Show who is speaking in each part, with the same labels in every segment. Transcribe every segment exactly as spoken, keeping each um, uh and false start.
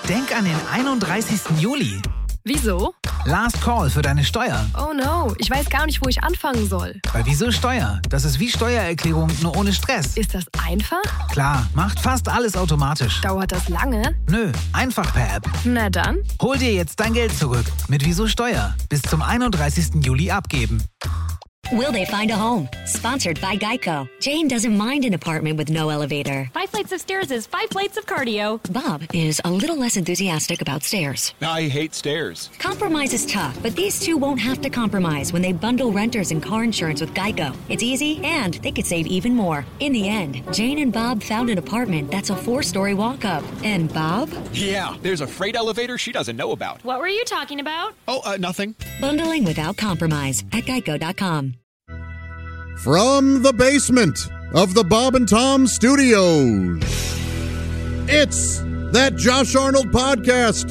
Speaker 1: Denk an den einunddreißigsten Juli.
Speaker 2: Wieso?
Speaker 1: Last Call für deine Steuer.
Speaker 2: Oh no, ich weiß gar nicht, wo ich anfangen soll.
Speaker 1: Bei Wieso Steuer? Das ist wie Steuererklärung, nur ohne Stress.
Speaker 2: Ist das einfach?
Speaker 1: Klar, macht fast alles automatisch.
Speaker 2: Dauert das lange?
Speaker 1: Nö, einfach per App.
Speaker 2: Na dann.
Speaker 1: Hol dir jetzt dein Geld zurück mit Wieso Steuer. Bis zum einunddreißigsten Juli abgeben.
Speaker 3: Will they find a home? Sponsored by Geico. Jane doesn't mind an apartment with no elevator.
Speaker 4: Five flights of stairs is five plates of cardio.
Speaker 3: Bob is a little less enthusiastic about stairs.
Speaker 5: I hate stairs.
Speaker 3: Compromise is tough, but these two won't have to compromise when they bundle renters and car insurance with Geico. It's easy, and they could save even more. In the end, Jane and Bob found an apartment that's a four-story walk-up. And Bob?
Speaker 5: Yeah, there's a freight elevator she doesn't know about.
Speaker 4: What were you talking about?
Speaker 5: Oh, uh, nothing.
Speaker 3: Bundling without compromise at geico dot com.
Speaker 6: From the basement of the Bob and Tom Studios, it's That Josh Arnold Podcast.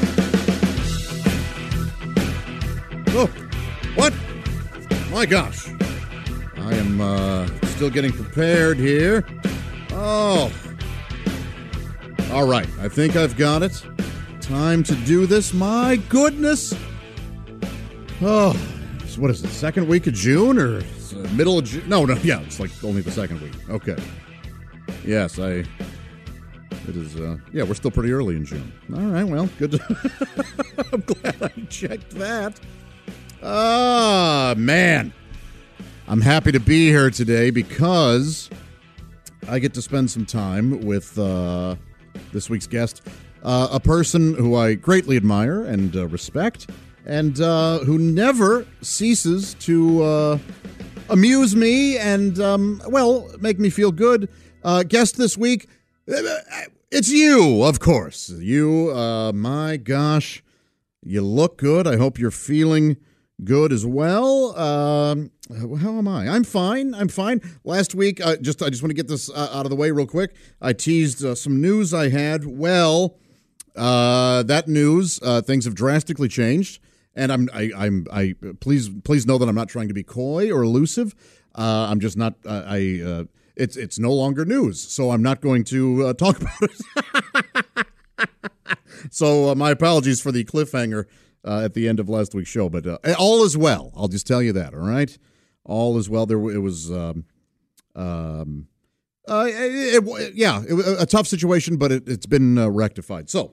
Speaker 6: Oh, what? My gosh. I am uh, still getting prepared here. Oh. All right, I think I've got it. Time to do this. My goodness. Oh, so what is it, second week of June or middle of June? No, no, yeah, it's like only the second week. Okay. Yes, I, it is, uh, yeah, we're still pretty early in June. All right, well, good. To, I'm glad I checked that. Ah, man. I'm happy to be here today because I get to spend some time with uh, this week's guest, uh, a person who I greatly admire and uh, respect, and uh, who never ceases to uh, amuse me and, um, well, make me feel good. Uh, guest this week, it's you, of course. You, uh, my gosh, you look good. I hope you're feeling good as well. Um, how am I? I'm fine. I'm fine. Last week, uh, just I just want to get this uh, out of the way real quick. I teased uh, some news I had. Well, uh, that news, uh, things have drastically changed. And I'm, I, I'm, I please, please know that I'm not trying to be coy or elusive. Uh, I'm just not. Uh, I, uh, it's, it's no longer news, so I'm not going to uh, talk about it. So uh, my apologies for the cliffhanger uh, at the end of last week's show, but uh, all is well. I'll just tell you that. All right, all is well. There, it was, um, um, uh, it, it, yeah, it was a tough situation, but it, it's been uh, rectified. So.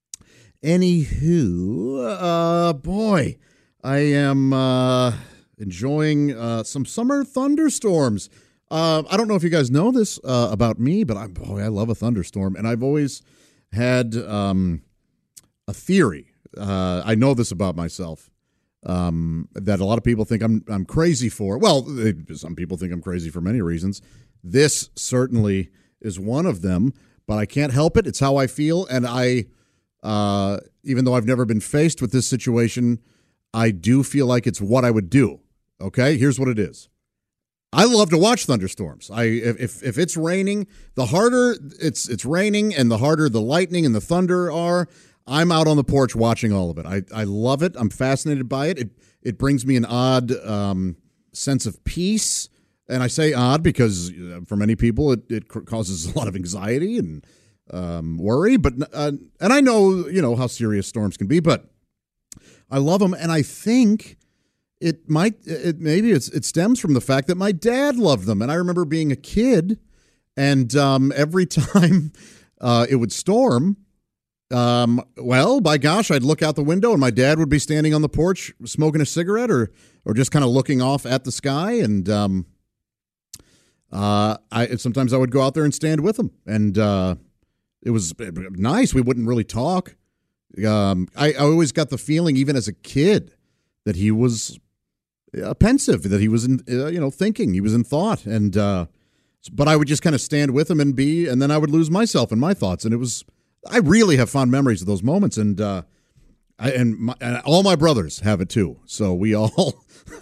Speaker 6: Anywho, uh, boy, I am uh, enjoying uh, some summer thunderstorms. Uh, I don't know if you guys know this uh, about me, but I, boy, I love a thunderstorm, and I've always had um, a theory. Uh, I know this about myself um, that a lot of people think I'm I'm crazy for. Well, they, some people think I'm crazy for many reasons. This certainly is one of them, but I can't help it. It's how I feel, and I. Uh, even though I've never been faced with this situation, I do feel like it's what I would do. Okay, here's what it is. I love to watch thunderstorms. I if if it's raining, the harder it's it's raining and the harder the lightning and the thunder are, I'm out on the porch watching all of it. I, I love it. I'm fascinated by it. It it brings me an odd um, sense of peace. And I say odd because uh, for many people it, it causes a lot of anxiety and Um, worry, but uh, and I know you know how serious storms can be, but I love them, and I think it might it maybe it's it stems from the fact that my dad loved them, and I remember being a kid, and um, every time uh, it would storm, um, well, by gosh, I'd look out the window, and my dad would be standing on the porch smoking a cigarette, or or just kind of looking off at the sky, and um, uh, I sometimes I would go out there and stand with him, and. Uh, It was nice. We wouldn't really talk. Um, I, I always got the feeling, even as a kid, that he was uh, pensive, that he was in, uh, you know, thinking. He was in thought, and uh, but I would just kind of stand with him and be, and then I would lose myself in my thoughts. And it was, I really have fond memories of those moments, and uh, I, and, my, and all my brothers have it too. So we all,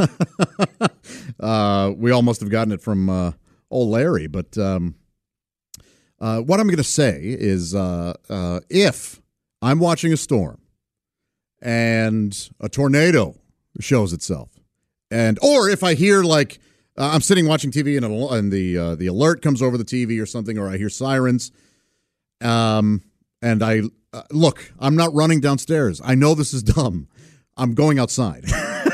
Speaker 6: uh, we all must have gotten it from uh, old Larry, but. Um, Uh, what I'm going to say is uh, uh, if I'm watching a storm and a tornado shows itself, and or if I hear like uh, I'm sitting watching T V and, a, and the uh, the alert comes over the T V or something, or I hear sirens, um, and I uh, look, I'm not running downstairs. I know this is dumb. I'm going outside.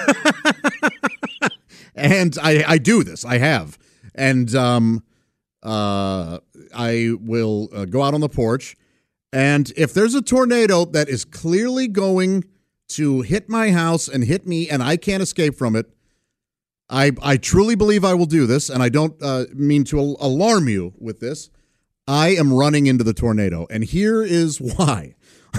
Speaker 6: And I, I do this. I have. And um, uh, I will uh, go out on the porch. And if there's a tornado that is clearly going to hit my house and hit me and I can't escape from it, I, I truly believe I will do this. And I don't uh, mean to al- alarm you with this. I am running into the tornado. And here is why.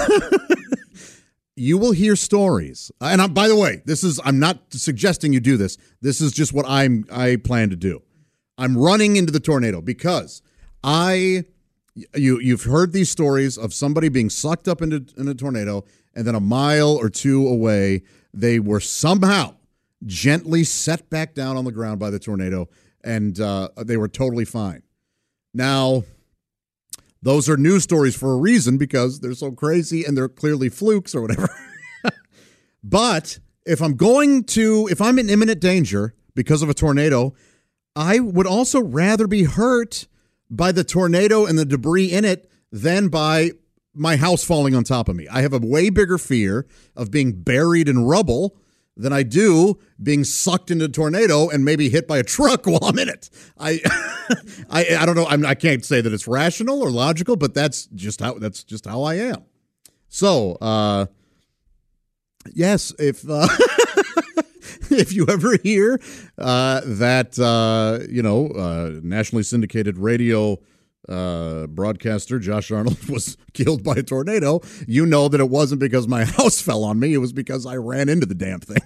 Speaker 6: You will hear stories. And I'm, by the way, this is, I'm not suggesting you do this. This is just what I'm, I plan to do. I'm running into the tornado because I, you, you've heard these stories of somebody being sucked up into in a tornado, and then a mile or two away, they were somehow gently set back down on the ground by the tornado, and uh, they were totally fine. Now, those are news stories for a reason because they're so crazy and they're clearly flukes or whatever. But if I'm going to, if I'm in imminent danger because of a tornado, I would also rather be hurt by the tornado and the debris in it than by my house falling on top of me. I have a way bigger fear of being buried in rubble than I do being sucked into a tornado and maybe hit by a truck while I'm in it. I, I, I don't know. I'm, I can't say that it's rational or logical, but that's just how that's just how I am. So, uh, yes, if uh, if you ever hear uh, that uh, you know uh, nationally syndicated radio uh, broadcaster Josh Arnold was killed by a tornado, you know that it wasn't because my house fell on me. It was because I ran into the damn thing.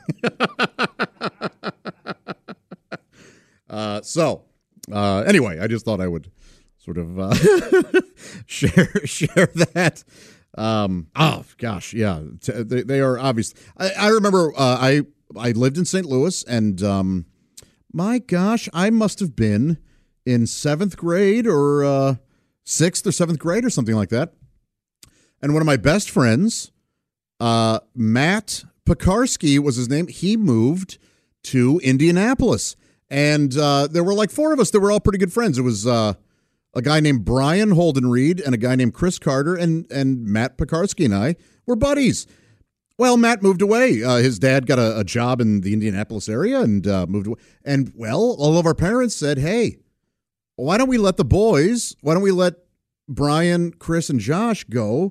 Speaker 6: uh, so, uh, anyway, I just thought I would sort of uh, share share that. Um, oh gosh, yeah, they, they are obvious. I, I remember uh, I I lived in Saint Louis, and um, my gosh, I must have been in seventh grade or uh, sixth or seventh grade or something like that. And one of my best friends, uh, Matt Pekarsky was his name. He moved to Indianapolis. And uh, there were like four of us that were all pretty good friends. It was uh, a guy named Brian Holden Reed and a guy named Chris Carter, and, and Matt Pekarsky and I were buddies. Well, Matt moved away. Uh, his dad got a, a job in the Indianapolis area and uh, moved away. And, well, all of our parents said, hey, why don't we let the boys, why don't we let Brian, Chris, and Josh go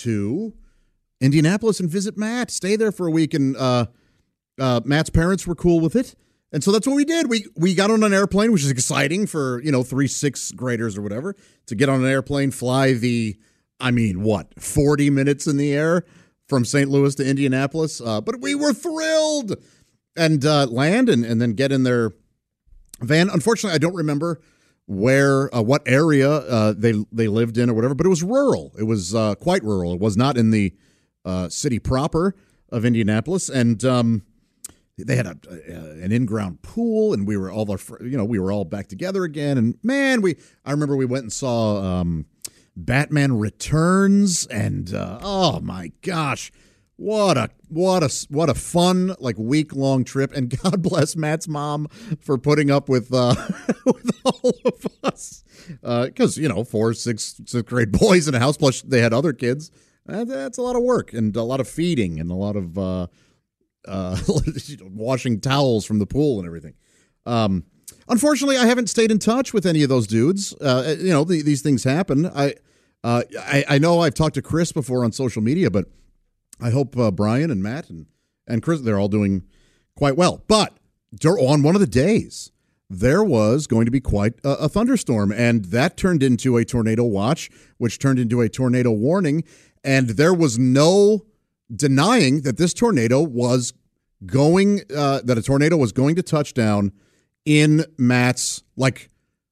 Speaker 6: to Indianapolis and visit Matt, stay there for a week. And uh, uh, Matt's parents were cool with it. And so that's what we did. We we got on an airplane, which is exciting for, you know, three sixth graders or whatever, to get on an airplane, fly the, I mean, what, forty minutes in the air from Saint Louis to Indianapolis. Uh, but we were thrilled. And uh, land and, and then get in their van. Unfortunately, I don't remember where, uh, what area uh, they they lived in or whatever, but it was rural. It was uh, quite rural. It was not in the uh, city proper of Indianapolis, and um, they had a, a, an in-ground pool, and we were all our, you know, we were all back together again. And man, we I remember we went and saw um, Batman Returns, and uh, oh my gosh. What a what a what a fun like week long trip, and God bless Matt's mom for putting up with uh, with all of us, because uh, you know four six sixth grade boys in a house, plus they had other kids. That, that's a lot of work and a lot of feeding and a lot of uh, uh, washing towels from the pool and everything. Um, unfortunately, I haven't stayed in touch with any of those dudes. Uh, you know the, these things happen. I, uh, I I know I've talked to Chris before on social media, but I hope uh, Brian and Matt and, and Chris, they're all doing quite well. But on one of the days, there was going to be quite a, a thunderstorm, and that turned into a tornado watch, which turned into a tornado warning. And there was no denying that this tornado was going, uh, that a tornado was going to touch down in Matt's, like,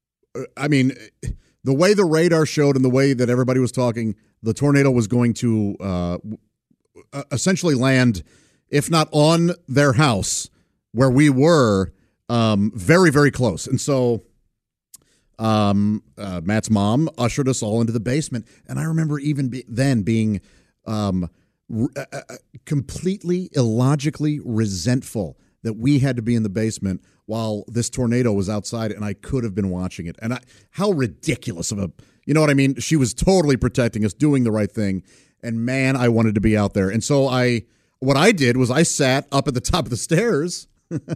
Speaker 6: I mean, the way the radar showed and the way that everybody was talking, the tornado was going to uh, essentially land, if not on their house where we were, um, very, very close. And so um, uh, Matt's mom ushered us all into the basement. And I remember even be- then being um, r- uh, completely illogically resentful that we had to be in the basement while this tornado was outside, and I could have been watching it. And I, how ridiculous of a, you know what I mean? She was totally protecting us, doing the right thing. And man, I wanted to be out there. And so I, what I did was I sat up at the top of the stairs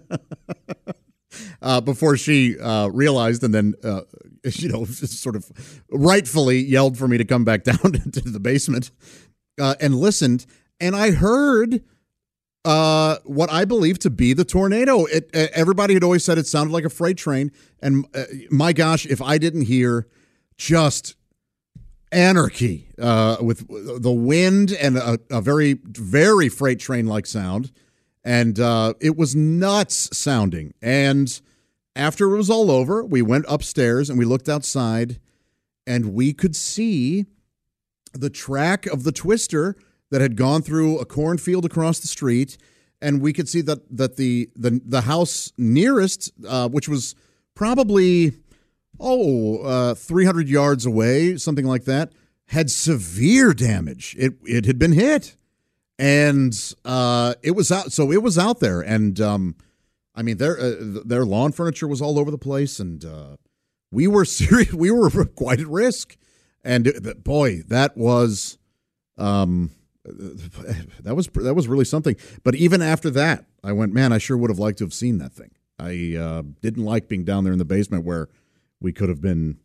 Speaker 6: uh, before she uh, realized, and then, uh, you know, sort of rightfully yelled for me to come back down to the basement uh, and listened. And I heard uh, what I believe to be the tornado. It, uh, everybody had always said it sounded like a freight train. And uh, my gosh, if I didn't hear just anarchy uh, with the wind and a, a very, very freight train-like sound. And uh, it was nuts sounding. And after it was all over, we went upstairs and we looked outside and we could see the track of the twister that had gone through a cornfield across the street. And we could see that that the the, the house nearest, uh, which was probably, oh, uh, three hundred yards away, something like that, had severe damage. It it had been hit. And uh, it was out, so it was out there, and um, I mean, their uh, their lawn furniture was all over the place, and uh, we were serious. We were quite at risk, and it, boy, that was um, that was that was really something. But even after that, I went, man, I sure would have liked to have seen that thing. I uh, didn't like being down there in the basement where we could have been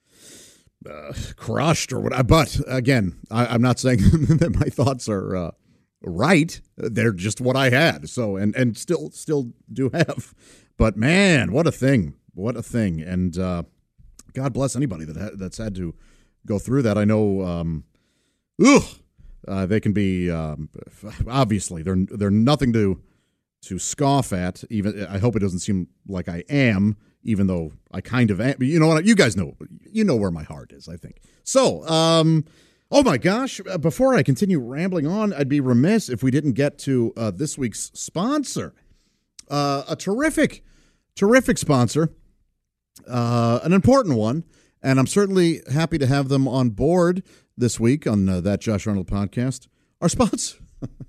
Speaker 6: uh, crushed or whatever. But again, I, I'm not saying that my thoughts are. Uh, Right, they're just what I had. So and and still still do have, but man, what a thing! What a thing! And uh, God bless anybody that ha- that's had to go through that. I know, um, ugh, uh, they can be um, obviously they're they're nothing to to scoff at. Even I hope it doesn't seem like I am, even though I kind of am. You know what? You guys know, you know where my heart is. I think so. Um, Oh, my gosh. Before I continue rambling on, I'd be remiss if we didn't get to uh, this week's sponsor. Uh, a terrific, terrific sponsor, uh, an important one, and I'm certainly happy to have them on board this week on uh, That Josh Arnold podcast. Our sponsor,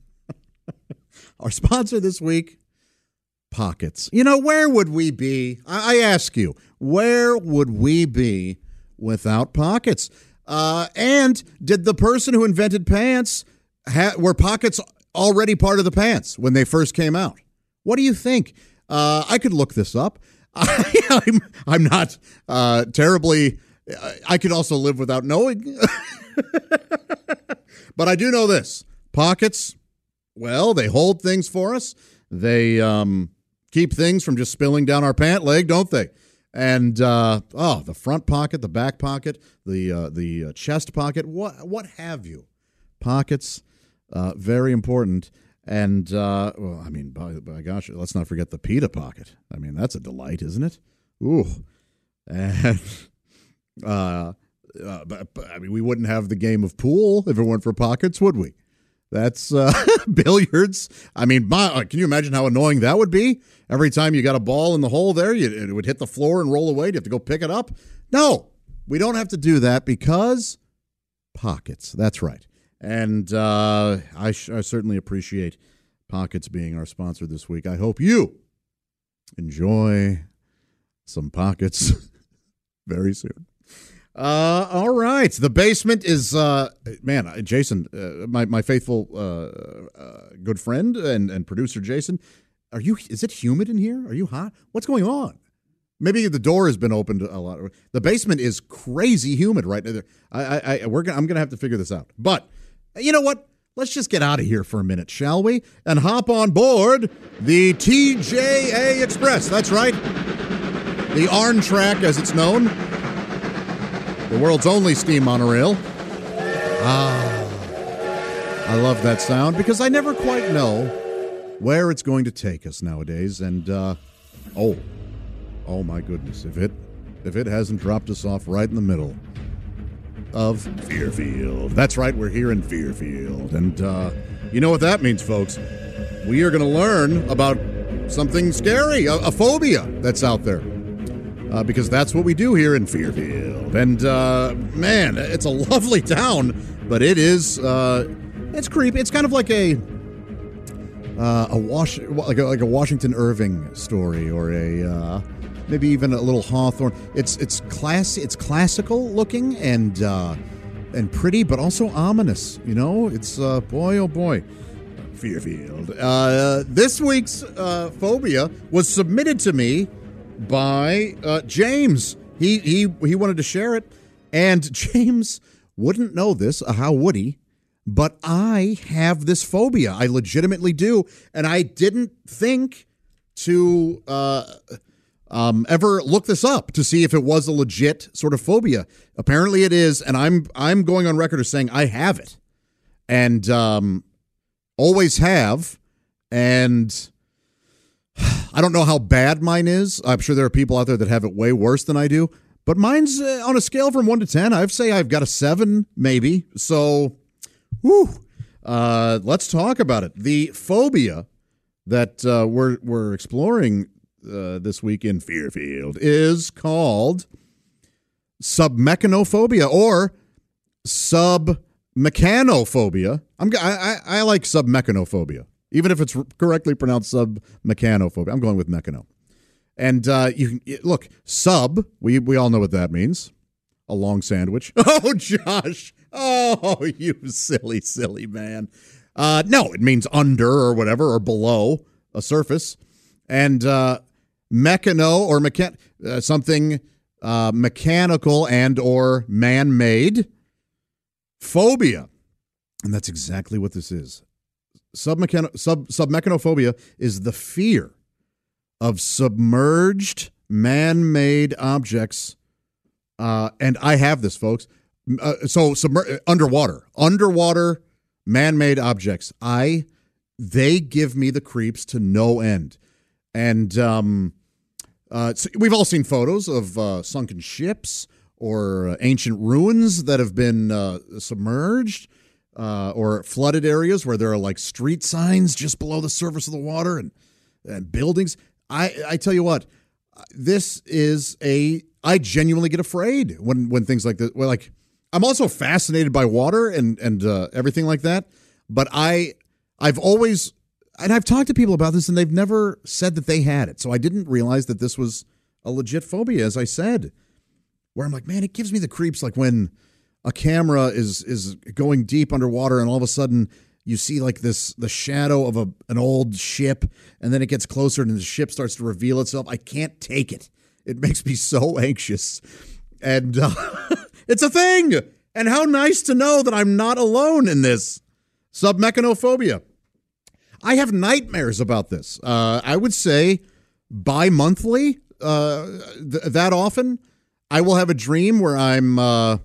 Speaker 6: our sponsor this week, Pockets. You know, where would we be? I, I ask you, where would we be without Pockets? Uh, and did the person who invented pants, ha- were pockets already part of the pants when they first came out? What do you think? Uh, I could look this up. I, I'm, I'm not uh, terribly, I could also live without knowing. But I do know this. Pockets, well, they hold things for us. They um, keep things from just spilling down our pant leg, don't they? And, uh, oh, the front pocket, the back pocket, the uh, the uh, chest pocket, what what have you. Pockets, uh, very important. And, uh, well, I mean, by, by gosh, let's not forget the pita pocket. I mean, that's a delight, isn't it? Ooh. And, uh, uh, but, but, I mean, we wouldn't have the game of pool if it weren't for pockets, would we? That's uh, billiards. I mean, my, can you imagine how annoying that would be? Every time you got a ball in the hole there, you, it would hit the floor and roll away. Do you have to go pick it up? No, we don't have to do that because Pockets. That's right. And uh, I, sh- I certainly appreciate Pockets being our sponsor this week. I hope you enjoy some Pockets very soon. Uh, all right. The basement is, uh, man, Jason, uh, my, my faithful uh, uh, good friend and, and producer, Jason, are you, is it humid in here? Are you hot? What's going on? Maybe the door has been opened a lot. The basement is crazy humid right now. I, I, I, we're gonna, I'm going to have to figure this out. But you know what? Let's just get out of here for a minute, shall we? And hop on board the T J A Express. That's right. The Arn Track, as it's known. The world's only steam monorail. Ah, I love that sound because I never quite know where it's going to take us nowadays. And, uh, oh, oh my goodness, if it if it hasn't dropped us off right in the middle of Fearfield. That's right, we're here in Fearfield. And uh, you know what that means, folks. We are going to learn about something scary, a, a phobia that's out there. Uh, because that's what we do here in Fearfield. And, uh, man, it's a lovely town, but it is, uh, it's creepy. It's kind of like a, uh, a Wash like a, like a Washington Irving story, or a uh, maybe even a little Hawthorne. It's it's class it's classical looking and uh, and pretty, but also ominous. You know, it's uh, boy oh boy. Fearfield. Uh, this week's uh, phobia was submitted to me by uh, James. He he he wanted to share it, and James wouldn't know this. Uh, how would he? But I have this phobia. I legitimately do, and I didn't think to uh, um, ever look this up to see if it was a legit sort of phobia. Apparently, it is, and I'm I'm going on record as saying I have it, and um. Always have, and I don't know how bad mine is. I'm sure there are people out there that have it way worse than I do, but mine's uh, on a scale from one to ten. I'd say I've got a seven, maybe. So, whew, uh, let's talk about it. The phobia that uh, we're we're exploring uh, this week in Fearfield is called submechanophobia or sub. Mechanophobia. I'm I, I I like submechanophobia, even if it's correctly pronounced submechanophobia. I'm going with mechano. And uh, you can look sub. We we all know what that means. A long sandwich. Oh, Josh. Oh, you silly silly man. Uh, no, it means under or whatever or below a surface. And uh, mechano or mechan uh, something uh, mechanical and or man-made. Phobia, and that's exactly what this is. Submechano, sub, submechanophobia is the fear of submerged man-made objects, uh, and I have this, folks. Uh, so submer- underwater, underwater man-made objects. I, they give me the creeps to no end, and um, uh, so we've all seen photos of uh, sunken ships. Or uh, ancient ruins that have been uh, submerged, uh, or flooded areas where there are like street signs just below the surface of the water and, and buildings. I, I tell you what, this is a, I genuinely get afraid when, when things like this, well, like I'm also fascinated by water and, and uh, everything like that. But I, I've always, and I've talked to people about this and they've never said that they had it. So I didn't realize that this was a legit phobia, as I said. Where I'm like, man, it gives me the creeps like when a camera is is going deep underwater and all of a sudden you see like this, the shadow of a an old ship, and then it gets closer and the ship starts to reveal itself. I can't take it. It makes me so anxious. And uh, it's a thing. And how nice to know that I'm not alone in this submechanophobia. I have nightmares about this. Uh, I would say bi-monthly, uh, th- that often. I will have a dream where I'm uh,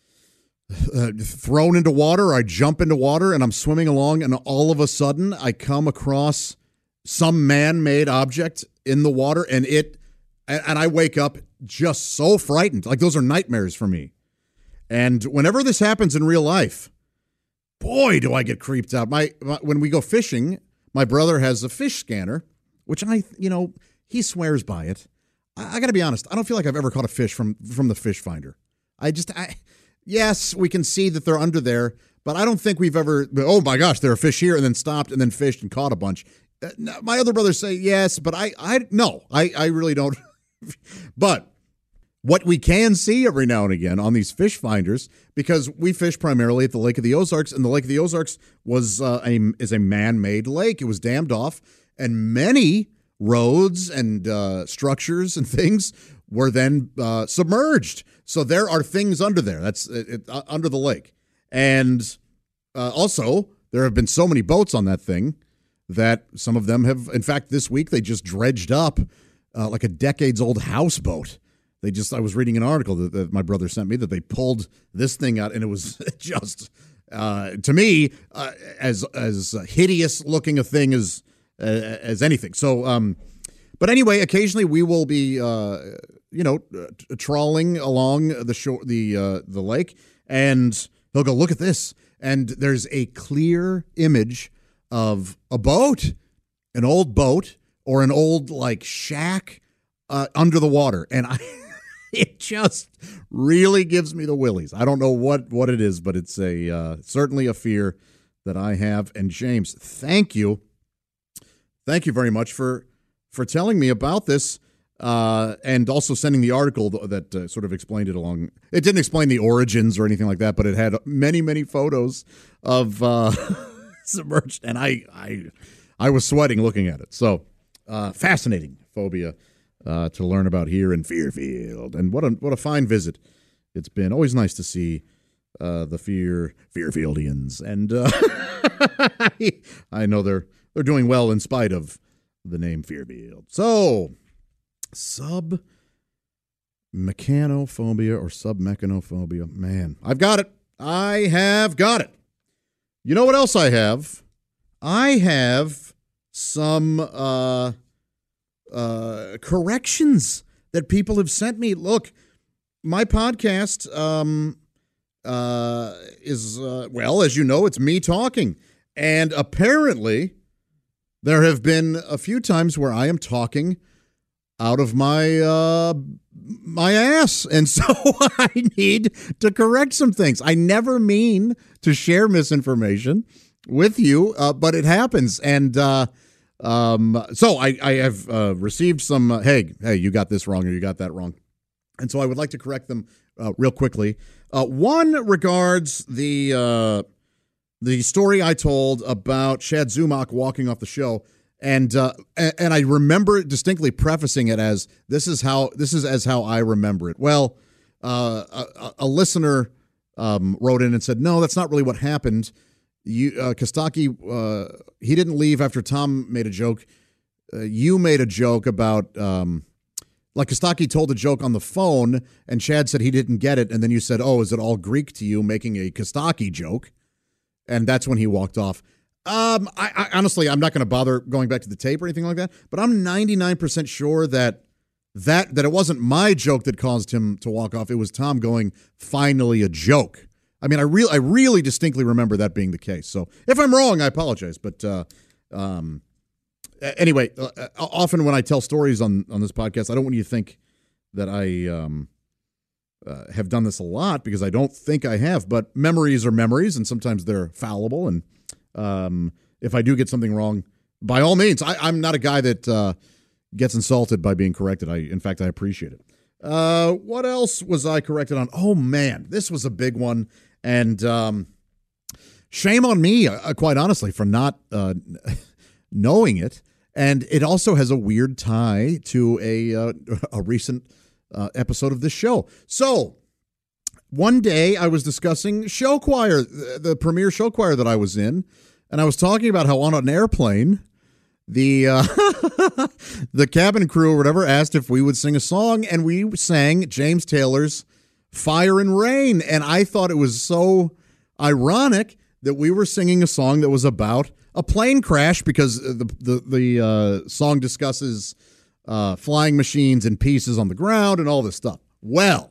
Speaker 6: uh, thrown into water, or I jump into water, and I'm swimming along, and all of a sudden I come across some man-made object in the water, and it, and, and I wake up just so frightened. Like, those are nightmares for me. And whenever this happens in real life, boy, do I get creeped out. My, my when we go fishing, my brother has a fish scanner, which I, you know, he swears by it. I, I got to be honest. I don't feel like I've ever caught a fish from from the fish finder. I just, I, yes, we can see that they're under there, but I don't think we've ever, oh my gosh, there are fish here, and then stopped and then fished and caught a bunch. Uh, my other brothers say yes, but I, I, no, I, I really don't. But what we can see every now and again on these fish finders, because we fish primarily at the Lake of the Ozarks, and the Lake of the Ozarks was uh, a is a man-made lake. It was dammed off, and many roads and uh, structures and things were then uh, submerged. So there are things under there. That's it, it, uh, under the lake, and uh, also there have been so many boats on that thing that some of them have. In fact, this week they just dredged up uh, like a decades-old houseboat. They just, I was reading an article that, that my brother sent me that they pulled this thing out, and it was just, uh, to me, uh, as as hideous looking a thing as uh, as anything. So, um, but anyway, occasionally we will be, uh, you know, uh, trawling along the shore, the uh, the lake, and they'll go, look at this, and there's a clear image of a boat, an old boat, or an old like shack uh, under the water, and I. It just really gives me the willies. I don't know what, what it is, but it's a uh, certainly a fear that I have. And James, thank you thank you very much for for telling me about this, uh, and also sending the article that uh, sort of explained it along. It didn't explain the origins or anything like that, but it had many, many photos of uh, submerged, and I, I, I was sweating looking at it. So uh, fascinating phobia uh, to learn about here in Fairfield, and what a what a fine visit it's been. Always nice to see uh, the Fear Fairfieldians, and uh, I know they're they're doing well in spite of the name Fairfield. So, sub mechanophobia or sub mechanophobia. Man, I've got it. I have got it. You know what else I have? I have some uh, uh, corrections that people have sent me. Look, my podcast um, uh, is, uh, well, as you know, it's me talking. And apparently, there have been a few times where I am talking out of my uh, my ass, and so I need to correct some things. I never mean to share misinformation with you, uh, but it happens, and uh, um, so I, I have uh, received some. Uh, hey, hey, you got this wrong, or you got that wrong, and so I would like to correct them uh, real quickly. Uh, one regards the. Uh, The story I told about Chad Zumock walking off the show, and uh, and I remember distinctly prefacing it as this is how this is as how I remember it. Well, uh, a, a listener um, wrote in and said, no, that's not really what happened. You uh, Kostaki, uh, he didn't leave after Tom made a joke. Uh, you made a joke about um, like Kostaki told a joke on the phone, and Chad said he didn't get it, and then you said, oh, is it all Greek to you, making a Kostaki joke? And that's when he walked off. Um, I, I honestly, I'm not going to bother going back to the tape or anything like that. But I'm ninety-nine percent sure that that that it wasn't my joke that caused him to walk off. It was Tom going, "Finally, a joke." I mean, I really, I really distinctly remember that being the case. So if I'm wrong, I apologize. But uh, um, anyway, uh, often when I tell stories on on this podcast, I don't want you to think that I um. Uh, have done this a lot, because I don't think I have, but memories are memories, and sometimes they're fallible. And um, if I do get something wrong, by all means, I, I'm not a guy that uh, gets insulted by being corrected. I, in fact, I appreciate it. Uh, what else was I corrected on? Oh man, this was a big one, and um, shame on me, uh, quite honestly, for not uh, knowing it. And it also has a weird tie to a uh, a recent. Uh, episode of this show. So one day I was discussing show choir, the, the premiere show choir that I was in, and I was talking about how on an airplane, the uh, the cabin crew or whatever asked if we would sing a song, and we sang James Taylor's Fire and Rain. And I thought it was so ironic that we were singing a song that was about a plane crash, because the the, the uh, song discusses Uh, flying machines and pieces on the ground and all this stuff. Well,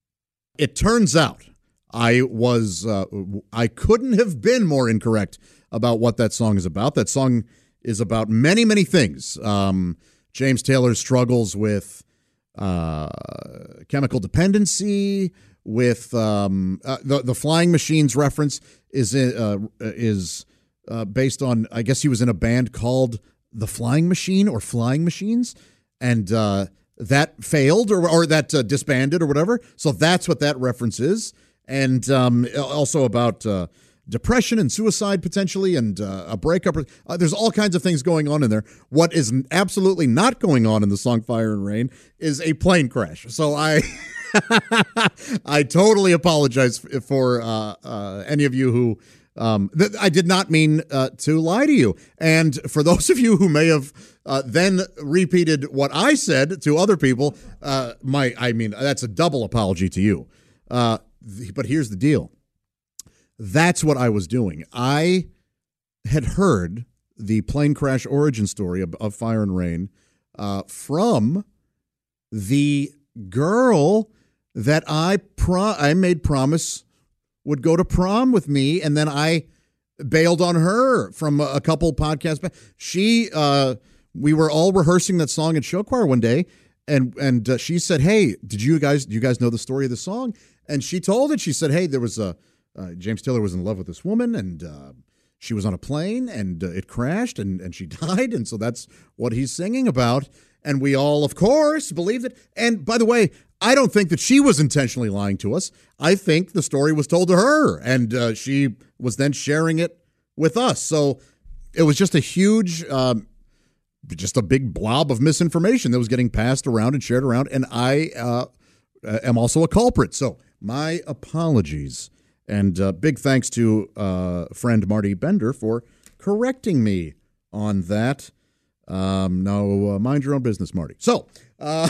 Speaker 6: it turns out I was uh, I couldn't have been more incorrect about what that song is about. That song is about many, many things. Um, James Taylor's struggles with uh, chemical dependency, with um, uh, the the flying machines reference is uh, is uh, based on, I guess he was in a band called The Flying Machine or Flying Machines. And uh, that failed or, or that uh, disbanded or whatever. So that's what that reference is. And um, also about uh, depression and suicide potentially, and uh, a breakup. Uh, there's all kinds of things going on in there. What is absolutely not going on in the song Fire and Rain is a plane crash. So I I totally apologize for uh, uh, any of you who Um, th- I did not mean uh, to lie to you. And for those of you who may have uh, then repeated what I said to other people, uh, my, I mean, that's a double apology to you. Uh, th- but here's the deal. That's what I was doing. I had heard the plane crash origin story of, of Fire and Rain uh, from the girl that I pro- I made promise would go to prom with me, and then I bailed on her from a couple podcasts back. She, uh, we were all rehearsing that song at show choir one day, and and uh, she said, "Hey, did you guys do you guys know the story of the song?" And she told it. She said, "Hey, there was a uh, James Taylor was in love with this woman, and uh, she was on a plane and uh, it crashed and, and she died. And so that's what he's singing about. And we all, of course, believed it. And by the way, I don't think that she was intentionally lying to us. I think the story was told to her, and uh, she was then sharing it with us. So it was just a huge, um, just a big blob of misinformation that was getting passed around and shared around. And I uh, am also a culprit. So my apologies. And uh, big thanks to uh, friend Marty Bender for correcting me on that. Um, now, uh, mind your own business, Marty. So, uh,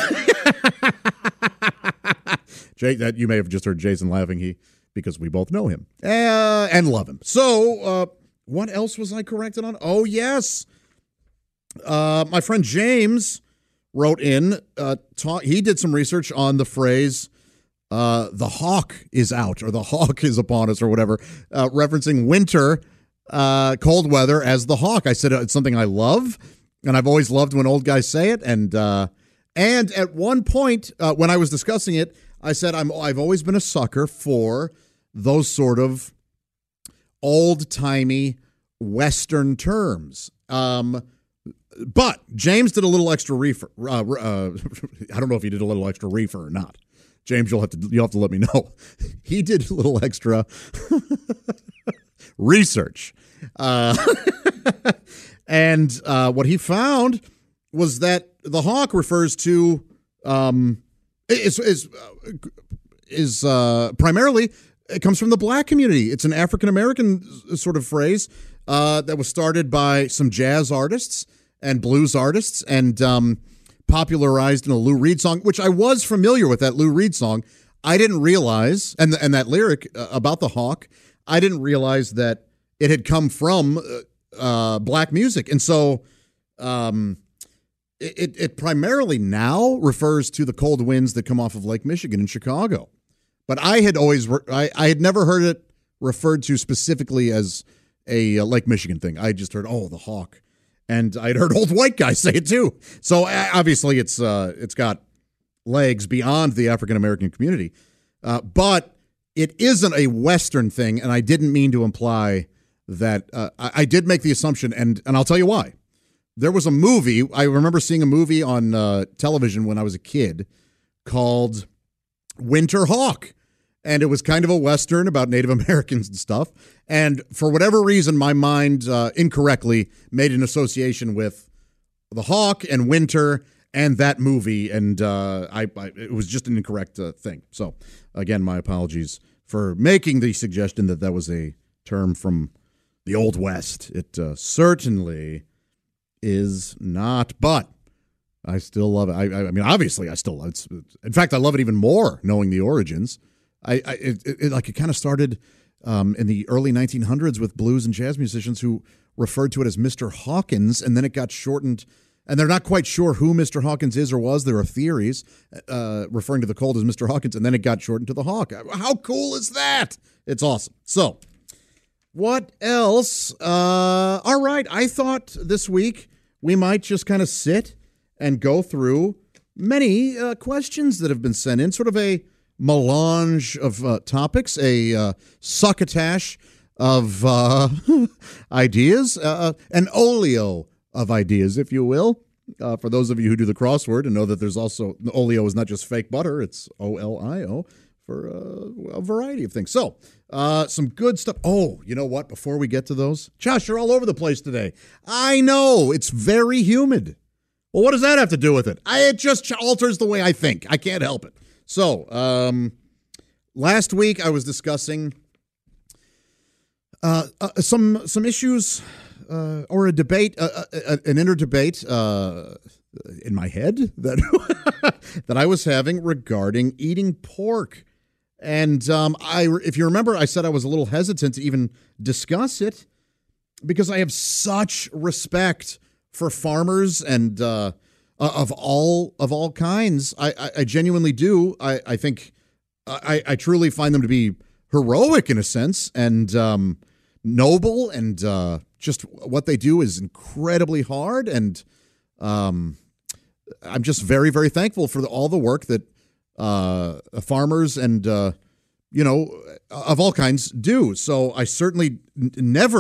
Speaker 6: Jay, that you may have just heard Jason laughing, he because we both know him uh, and love him. So, uh, what else was I corrected on? Oh, yes. Uh, my friend James wrote in, uh, ta- he did some research on the phrase, uh, the hawk is out, or the hawk is upon us, or whatever, uh, referencing winter, uh, cold weather as the hawk. I said it's something I love. And I've always loved when old guys say it. And uh, and at one point, uh, when I was discussing it, I said I'm, I've always been a sucker for those sort of old-timey Western terms. Um, but James did a little extra reefer. Uh, uh, I don't know if he did a little extra reefer or not. James, you'll have to you'll have to let me know. He did a little extra research. Uh And uh, what he found was that the hawk refers to um, is is is uh, primarily it comes from the black community. It's an African American sort of phrase uh, that was started by some jazz artists and blues artists and um, popularized in a Lou Reed song, which I was familiar with. That Lou Reed song, I didn't realize, and and that lyric uh, about the hawk, I didn't realize that it had come from. Uh, Uh, black music. And so um, it, it primarily now refers to the cold winds that come off of Lake Michigan in Chicago. But I had always, re- I, I had never heard it referred to specifically as a uh, Lake Michigan thing. I just heard, oh, the hawk. And I'd heard old white guys say it too. So uh, obviously it's uh, it's got legs beyond the African-American community. Uh, but it isn't a Western thing, and I didn't mean to imply that uh, I, I did make the assumption, and and I'll tell you why. There was a movie, I remember seeing a movie on uh, television when I was a kid called Winter Hawk, and it was kind of a Western about Native Americans and stuff, and for whatever reason, my mind uh, incorrectly made an association with the hawk and winter and that movie, and uh, I, I it was just an incorrect uh, thing. So, again, my apologies for making the suggestion that that was a term from the Old West. It uh, certainly is not, but I still love it. I, I mean, obviously, I still love it. It's, in fact, I love it even more knowing the origins. I, I it, it like it kind of started um, in the early nineteen hundreds with blues and jazz musicians who referred to it as Mister Hawkins, and then it got shortened. And they're not quite sure who Mister Hawkins is or was. There are theories uh, referring to the cold as Mister Hawkins, and then it got shortened to the hawk. How cool is that? It's awesome. So. What else? Uh, all right. I thought this week we might just kind of sit and go through many uh, questions that have been sent in, sort of a melange of uh, topics, a uh, succotash of uh, ideas, uh, an oleo of ideas, if you will. Uh, for those of you who do the crossword and know that there's also, oleo is not just fake butter, it's O L I O. For uh, a variety of things. So, uh, some good stuff. Oh, you know what? Before we get to those, Josh, you're all over the place today. I know. It's very humid. Well, what does that have to do with it? I, it just alters the way I think. I can't help it. So, um, last week I was discussing uh, uh, some some issues uh, or a debate, uh, uh, an inner debate uh, in my head that that I was having regarding eating pork. And um, I, if you remember, I said I was a little hesitant to even discuss it because I have such respect for farmers and uh, of all of all kinds. I, I, I genuinely do. I, I think I, I truly find them to be heroic in a sense and um, noble, and uh, just what they do is incredibly hard. And um, I'm just very, very thankful for the, all the work that uh, farmers and, uh, you know, of all kinds do. So I certainly n- never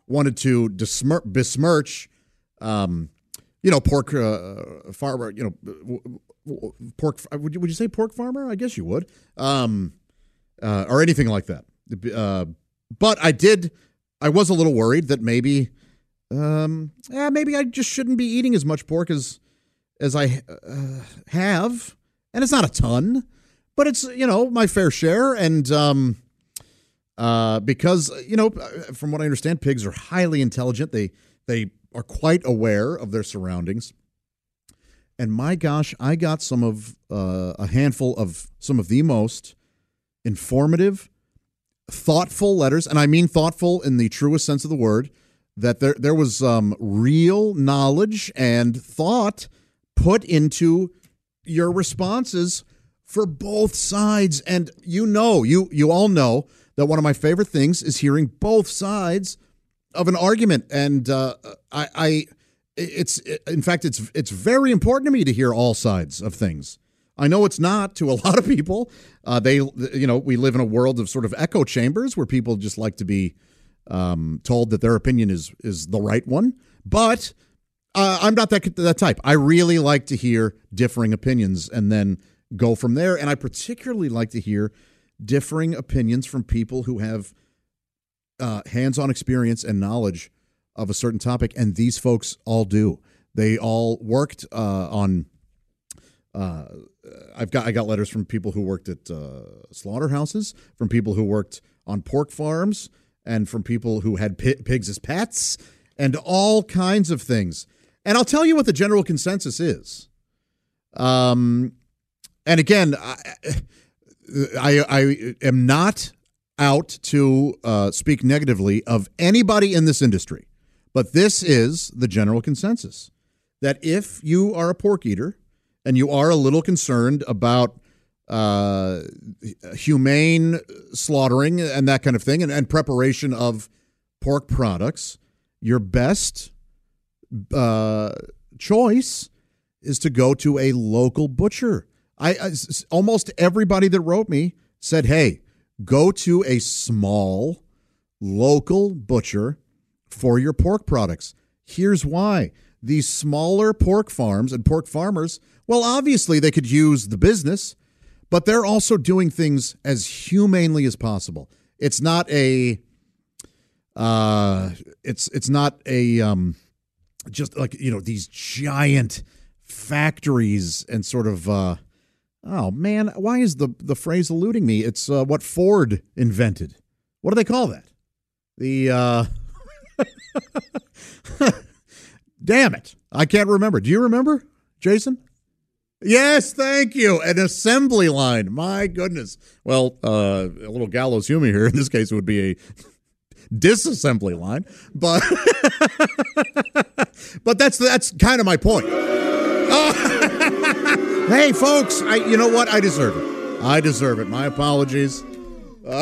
Speaker 6: wanted to dismir- besmirch, um, you know, pork uh, farmer, you know, w- w- pork. Would you, would you say pork farmer? I guess you would, um, uh, or anything like that. Uh, but I did. I was a little worried that maybe, um, yeah, maybe I just shouldn't be eating as much pork as as I uh, have, and it's not a ton, but it's, you know, my fair share, and um, uh, because, you know, from what I understand, pigs are highly intelligent. They they are quite aware of their surroundings. And my gosh, I got some of uh, a handful of some of the most informative, thoughtful letters, and I mean thoughtful in the truest sense of the word, that there there was um, real knowledge and thought put into your responses for both sides. And you know, you you all know that one of my favorite things is hearing both sides of an argument. And uh, I, I, it's in fact, it's it's very important to me to hear all sides of things. I know it's not to a lot of people. Uh, they, you know, we live in a world of sort of echo chambers where people just like to be um, told that their opinion is is the right one. But uh, I'm not that that type. I really like to hear differing opinions and then go from there. And I particularly like to hear differing opinions from people who have uh, hands-on experience and knowledge of a certain topic, and these folks all do. They all worked uh, on. Uh, I've got I got letters from people who worked at uh, slaughterhouses, from people who worked on pork farms, and from people who had pi- pigs as pets, and all kinds of things. And I'll tell you what the general consensus is. Um, and again, I, I, I am not out to uh, speak negatively of anybody in this industry, but this is the general consensus, that if you are a pork eater and you are a little concerned about uh, humane slaughtering and that kind of thing, and, and preparation of pork products, your best uh, choice is to go to a local butcher. I, I almost everybody that wrote me said, hey, go to a small local butcher for your pork products. Here's why. These smaller pork farms and pork farmers, well, obviously they could use the business, but they're also doing things as humanely as possible. It's not a, uh, it's it's not a, um, just like, you know, these giant factories and sort of, uh, oh man, why is the the phrase eluding me? It's uh, what Ford invented. What do they call that? The uh, damn it, I can't remember. Do you remember, Jason? Yes, thank you. An assembly line. My goodness. Well, uh, a little gallows humor here. In this case, it would be a disassembly line, but but that's that's kind of my point. Oh. Hey, folks, I you know what? I deserve it. I deserve it. My apologies. Uh,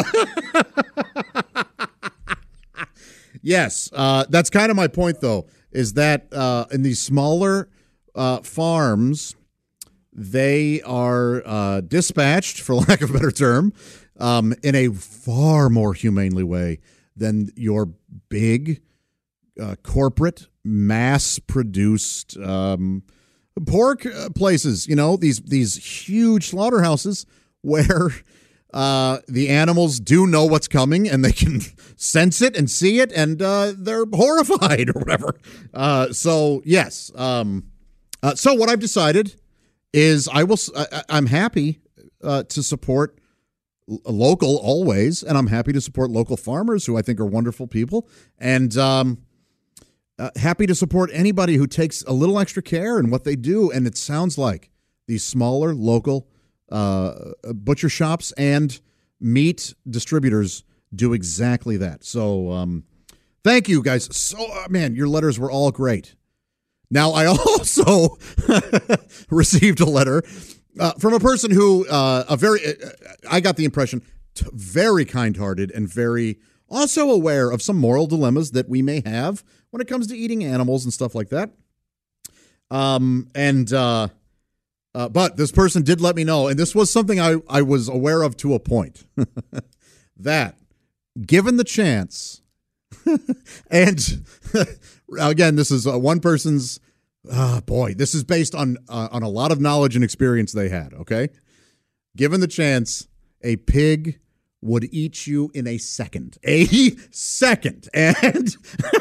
Speaker 6: yes, uh, that's kind of my point, though, is that uh, in these smaller uh, farms, they are uh, dispatched, for lack of a better term, um, in a far more humanely way than your big uh, corporate mass-produced um, pork places. You know, these these huge slaughterhouses where uh, the animals do know what's coming and they can sense it and see it, and uh, they're horrified or whatever. Uh, so yes, um, uh, so what I've decided is I will. I, I'm happy uh, to support local always, and I'm happy to support local farmers who I think are wonderful people, and um, uh, happy to support anybody who takes a little extra care in what they do. And it sounds like these smaller local uh, butcher shops and meat distributors do exactly that. So um, thank you guys. So uh, man, your letters were all great. Now, I also received a letter uh, from a person who, uh, a very, uh, I got the impression, t- very kind-hearted and very also aware of some moral dilemmas that we may have when it comes to eating animals and stuff like that. Um, and, uh, uh, but this person did let me know, and this was something I, I was aware of to a point, that given the chance, And again, this is uh, one person's, uh, boy, this is based on uh, on a lot of knowledge and experience they had, okay? Given the chance, a pig would eat you in a second. A second. And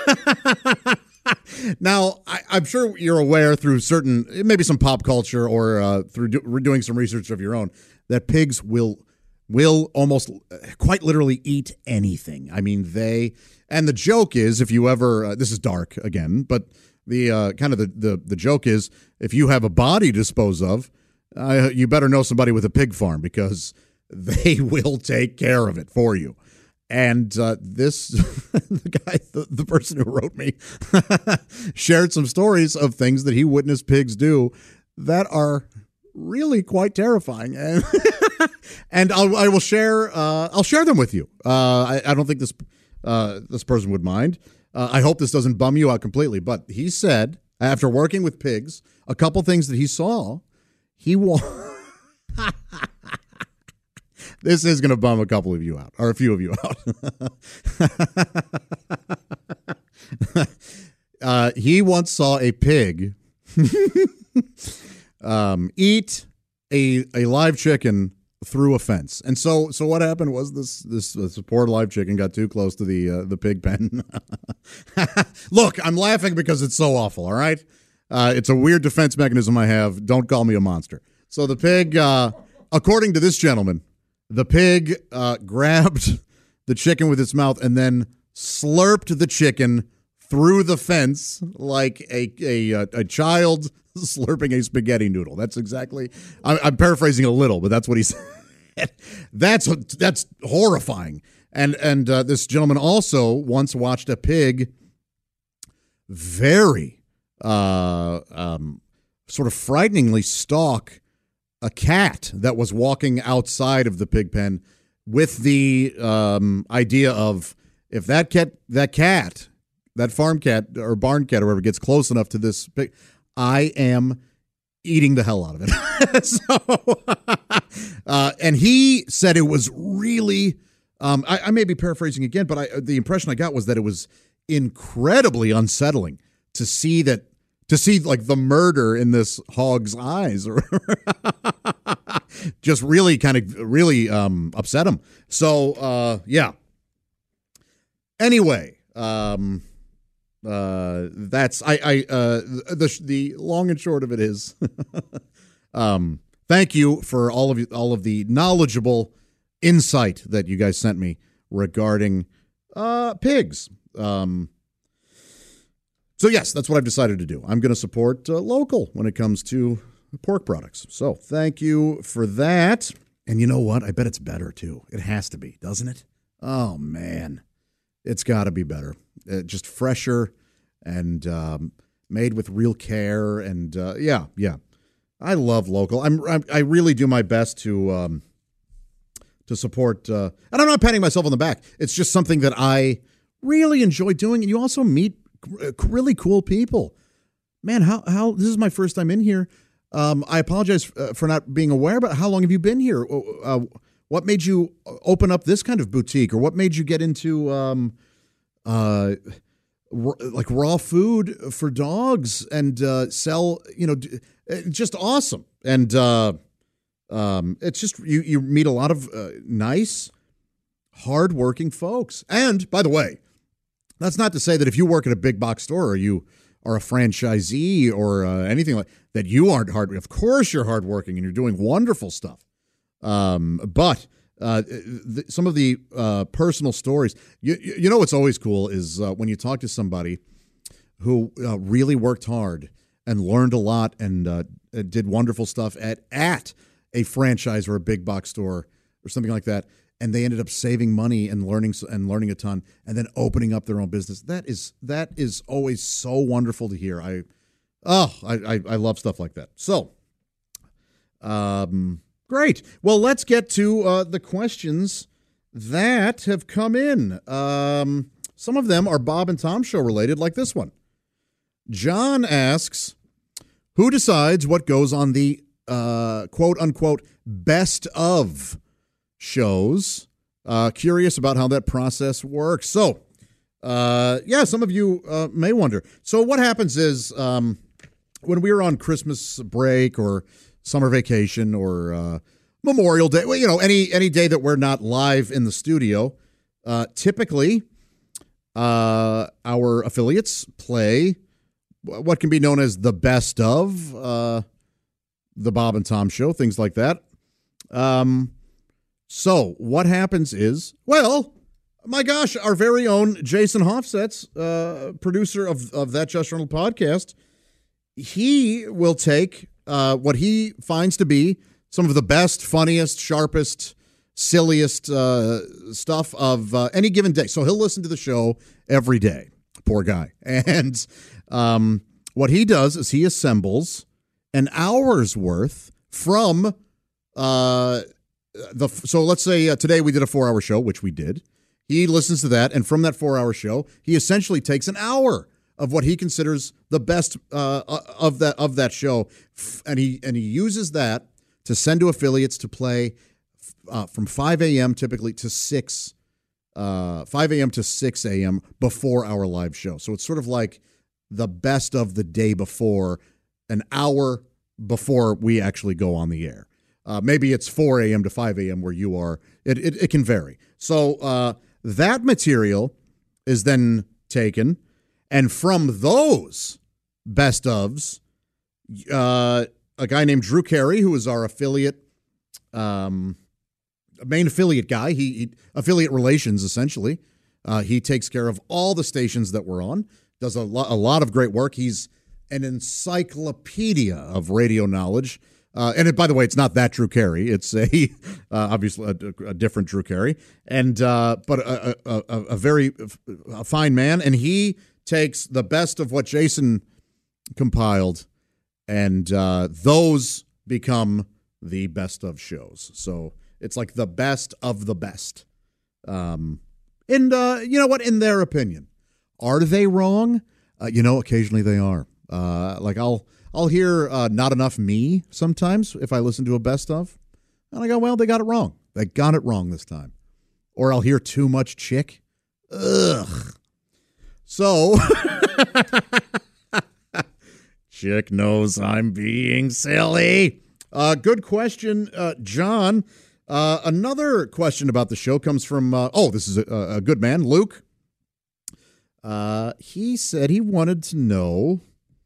Speaker 6: now, I, I'm sure you're aware through certain, maybe some pop culture or uh, through do, doing some research of your own, that pigs will will almost quite literally eat anything. I mean, they, and the joke is, if you ever, uh, this is dark again, but the uh, kind of the, the, the joke is, if you have a body to dispose of, uh, you better know somebody with a pig farm, because they will take care of it for you. And uh, this, the guy, the, the person who wrote me, shared some stories of things that he witnessed pigs do that are really quite terrifying. And and I'll, I will share, uh, I'll share them with you. Uh, I, I don't think this uh, this person would mind. Uh, I hope this doesn't bum you out completely. But he said, after working with pigs, a couple things that he saw, he wa- This is going to bum a couple of you out, or a few of you out. uh, he once saw a pig um, eat a a live chicken through a fence, and so so what happened was this this, this poor live chicken got too close to the uh, the pig pen. Look, I'm laughing because it's so awful. All right, uh, it's a weird defense mechanism I have. Don't call me a monster. So the pig, uh, according to this gentleman, the pig uh, grabbed the chicken with its mouth and then slurped the chicken through the fence like a a, a child slurping a spaghetti noodle. That's exactly. I, I'm paraphrasing a little, but that's what he said. That's that's horrifying. And and uh, this gentleman also once watched a pig very uh, um, sort of frighteningly stalk a cat that was walking outside of the pig pen, with the um, idea of, if that cat, that cat, that farm cat or barn cat or whatever gets close enough to this pig, I am eating the hell out of it. so, uh, and he said it was really, um, I, I may be paraphrasing again, but I, the impression I got was that it was incredibly unsettling to see that, to see like the murder in this hog's eyes, or just really kind of really um, upset him. So, uh, yeah. Anyway, um, uh, that's I. I uh, the the long and short of it is, um, thank you for all of you, all of the knowledgeable insight that you guys sent me regarding uh, pigs. Um, So, yes, that's what I've decided to do. I'm going to support uh, local when it comes to pork products. So, thank you for that. And you know what? I bet it's better, too. It has to be, doesn't it? Oh, man. It's got to be better. Uh, just fresher and um, made with real care. And, uh, yeah, yeah. I love local. I'm, I'm, I really do my best to um, to support. Uh, and I'm not patting myself on the back. It's just something that I really enjoy doing. And you also meet really cool people, man. How how this is my first time in here. Um, I apologize uh, for not being aware, but how long have you been here? Uh, what made you open up this kind of boutique, or what made you get into um, uh, r- like raw food for dogs and uh, sell? You know, d- just awesome. And uh, um, it's just you you meet a lot of uh, nice, hardworking folks. And by the way, that's not to say that if you work at a big box store, or you are a franchisee, or uh, anything like that, you aren't hard. Of course, you're hardworking and you're doing wonderful stuff. Um, but uh, th- some of the uh, personal stories, you, you know, what's always cool is uh, when you talk to somebody who uh, really worked hard and learned a lot and uh, did wonderful stuff at at a franchise or a big box store or something like that. And they ended up saving money and learning and learning a ton, and then opening up their own business. That is that is always so wonderful to hear. I oh I I, I love stuff like that. So, um, great. Well, let's get to uh, the questions that have come in. Um, some of them are Bob and Tom Show related, like this one. John asks, "Who decides what goes on the uh, quote unquote best of shows? Uh, curious about how that process works." So, Uh, yeah, some of you uh, may wonder. So what happens is um, when we're on Christmas break or summer vacation or uh, Memorial Day, well, you know, any any day that we're not live in the studio, uh, typically uh, our affiliates play what can be known as the best of uh, the Bob and Tom Show, things like that. Um, so what happens is, well, my gosh, our very own Jason Hofsetz, uh, producer of, of That Just Rental podcast, he will take uh, what he finds to be some of the best, funniest, sharpest, silliest uh, stuff of uh, any given day. So he'll listen to the show every day. Poor guy. And um, what he does is he assembles an hour's worth from uh, the. So let's say uh, today we did a four-hour show, which we did. He listens to that, and from that four-hour show, he essentially takes an hour of what he considers the best uh, of that of that show, and he and he uses that to send to affiliates to play uh, from five a.m. typically to six, uh, five a.m. to six a.m. before our live show. So it's sort of like the best of the day before, an hour before we actually go on the air. Uh, maybe it's four a.m. to five a.m. where you are. It it, it can vary. So. Uh, That material is then taken, and from those best ofs, uh, a guy named Drew Carey, who is our affiliate, um, main affiliate guy, he, he affiliate relations essentially. Uh, he takes care of all the stations that we're on. Does a lot, a lot of great work. He's an encyclopedia of radio knowledge. Uh, and it, by the way, it's not that Drew Carey. It's a uh, obviously a, a different Drew Carey, and uh, but a, a, a, a very a fine man. And he takes the best of what Jason compiled, and uh, those become the best of shows. So it's like the best of the best. Um, and uh, you know what? In their opinion, are they wrong? Uh, you know, occasionally they are. Uh, like I'll. I'll hear uh, Not Enough Me sometimes if I listen to a best of. And I go, well, they got it wrong. They got it wrong this time. Or I'll hear Too Much Chick. Ugh. So, Chick knows I'm being silly. Uh, good question, uh, John. Uh, another question about the show comes from, uh, oh, this is a, a good man, Luke. Uh, he said he wanted to know,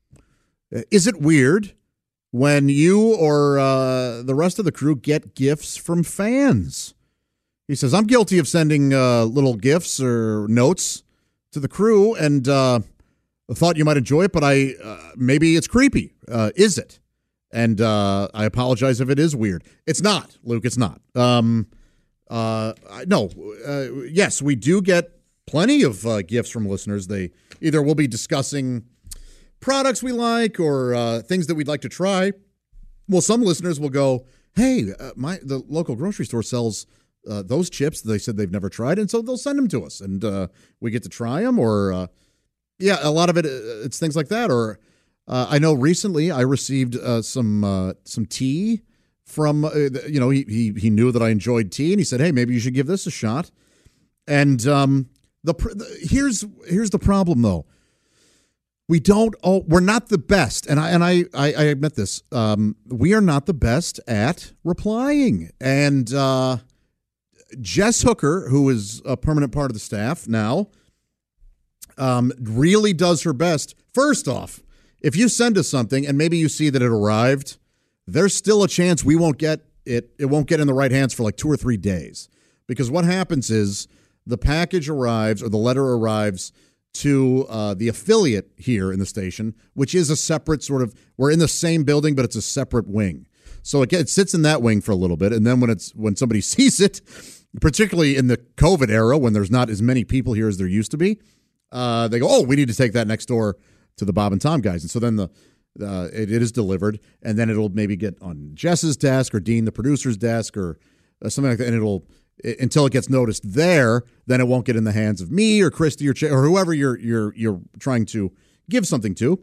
Speaker 6: is it weird when you or uh, the rest of the crew get gifts from fans? He says, I'm guilty of sending uh, little gifts or notes to the crew, and uh, I thought you might enjoy it, but I uh, maybe it's creepy. Uh, is it? And uh, I apologize if it is weird. It's not, Luke. It's not. Um, uh, no. Uh, yes, we do get plenty of uh, gifts from listeners. They either will be discussing products we like or uh, things that we'd like to try. Well, some listeners will go, hey, uh, my the local grocery store sells uh, those chips they said they've never tried, and so they'll send them to us, and uh, we get to try them. Or, uh, yeah, a lot of it, it's things like that. Or uh, I know recently I received uh, some uh, some tea from, uh, you know, he, he he knew that I enjoyed tea, and he said, hey, maybe you should give this a shot. And um, the, the here's here's the problem, though. We don't. Oh, we're not the best, and I and I I, I admit this. Um, we are not the best at replying. And uh, Jess Hooker, who is a permanent part of the staff now, um, really does her best. First off, if you send us something and maybe you see that it arrived, there's still a chance we won't get it. It won't get in the right hands for like two or three days, because what happens is the package arrives or the letter arrives to uh, the affiliate here in the station, which is a separate sort of, we're in the same building, but it's a separate wing. So it, it sits in that wing for a little bit. And then when it's when somebody sees it, particularly in the COVID era, when there's not as many people here as there used to be, uh, they go, oh, we need to take that next door to the Bob and Tom guys. And so then the uh, it, it is delivered, and then it'll maybe get on Jess's desk or Dean, the producer's desk, or uh, something like that, and it'll, until it gets noticed there, then it won't get in the hands of me or Christy or Ch- or whoever you're you're you're trying to give something to.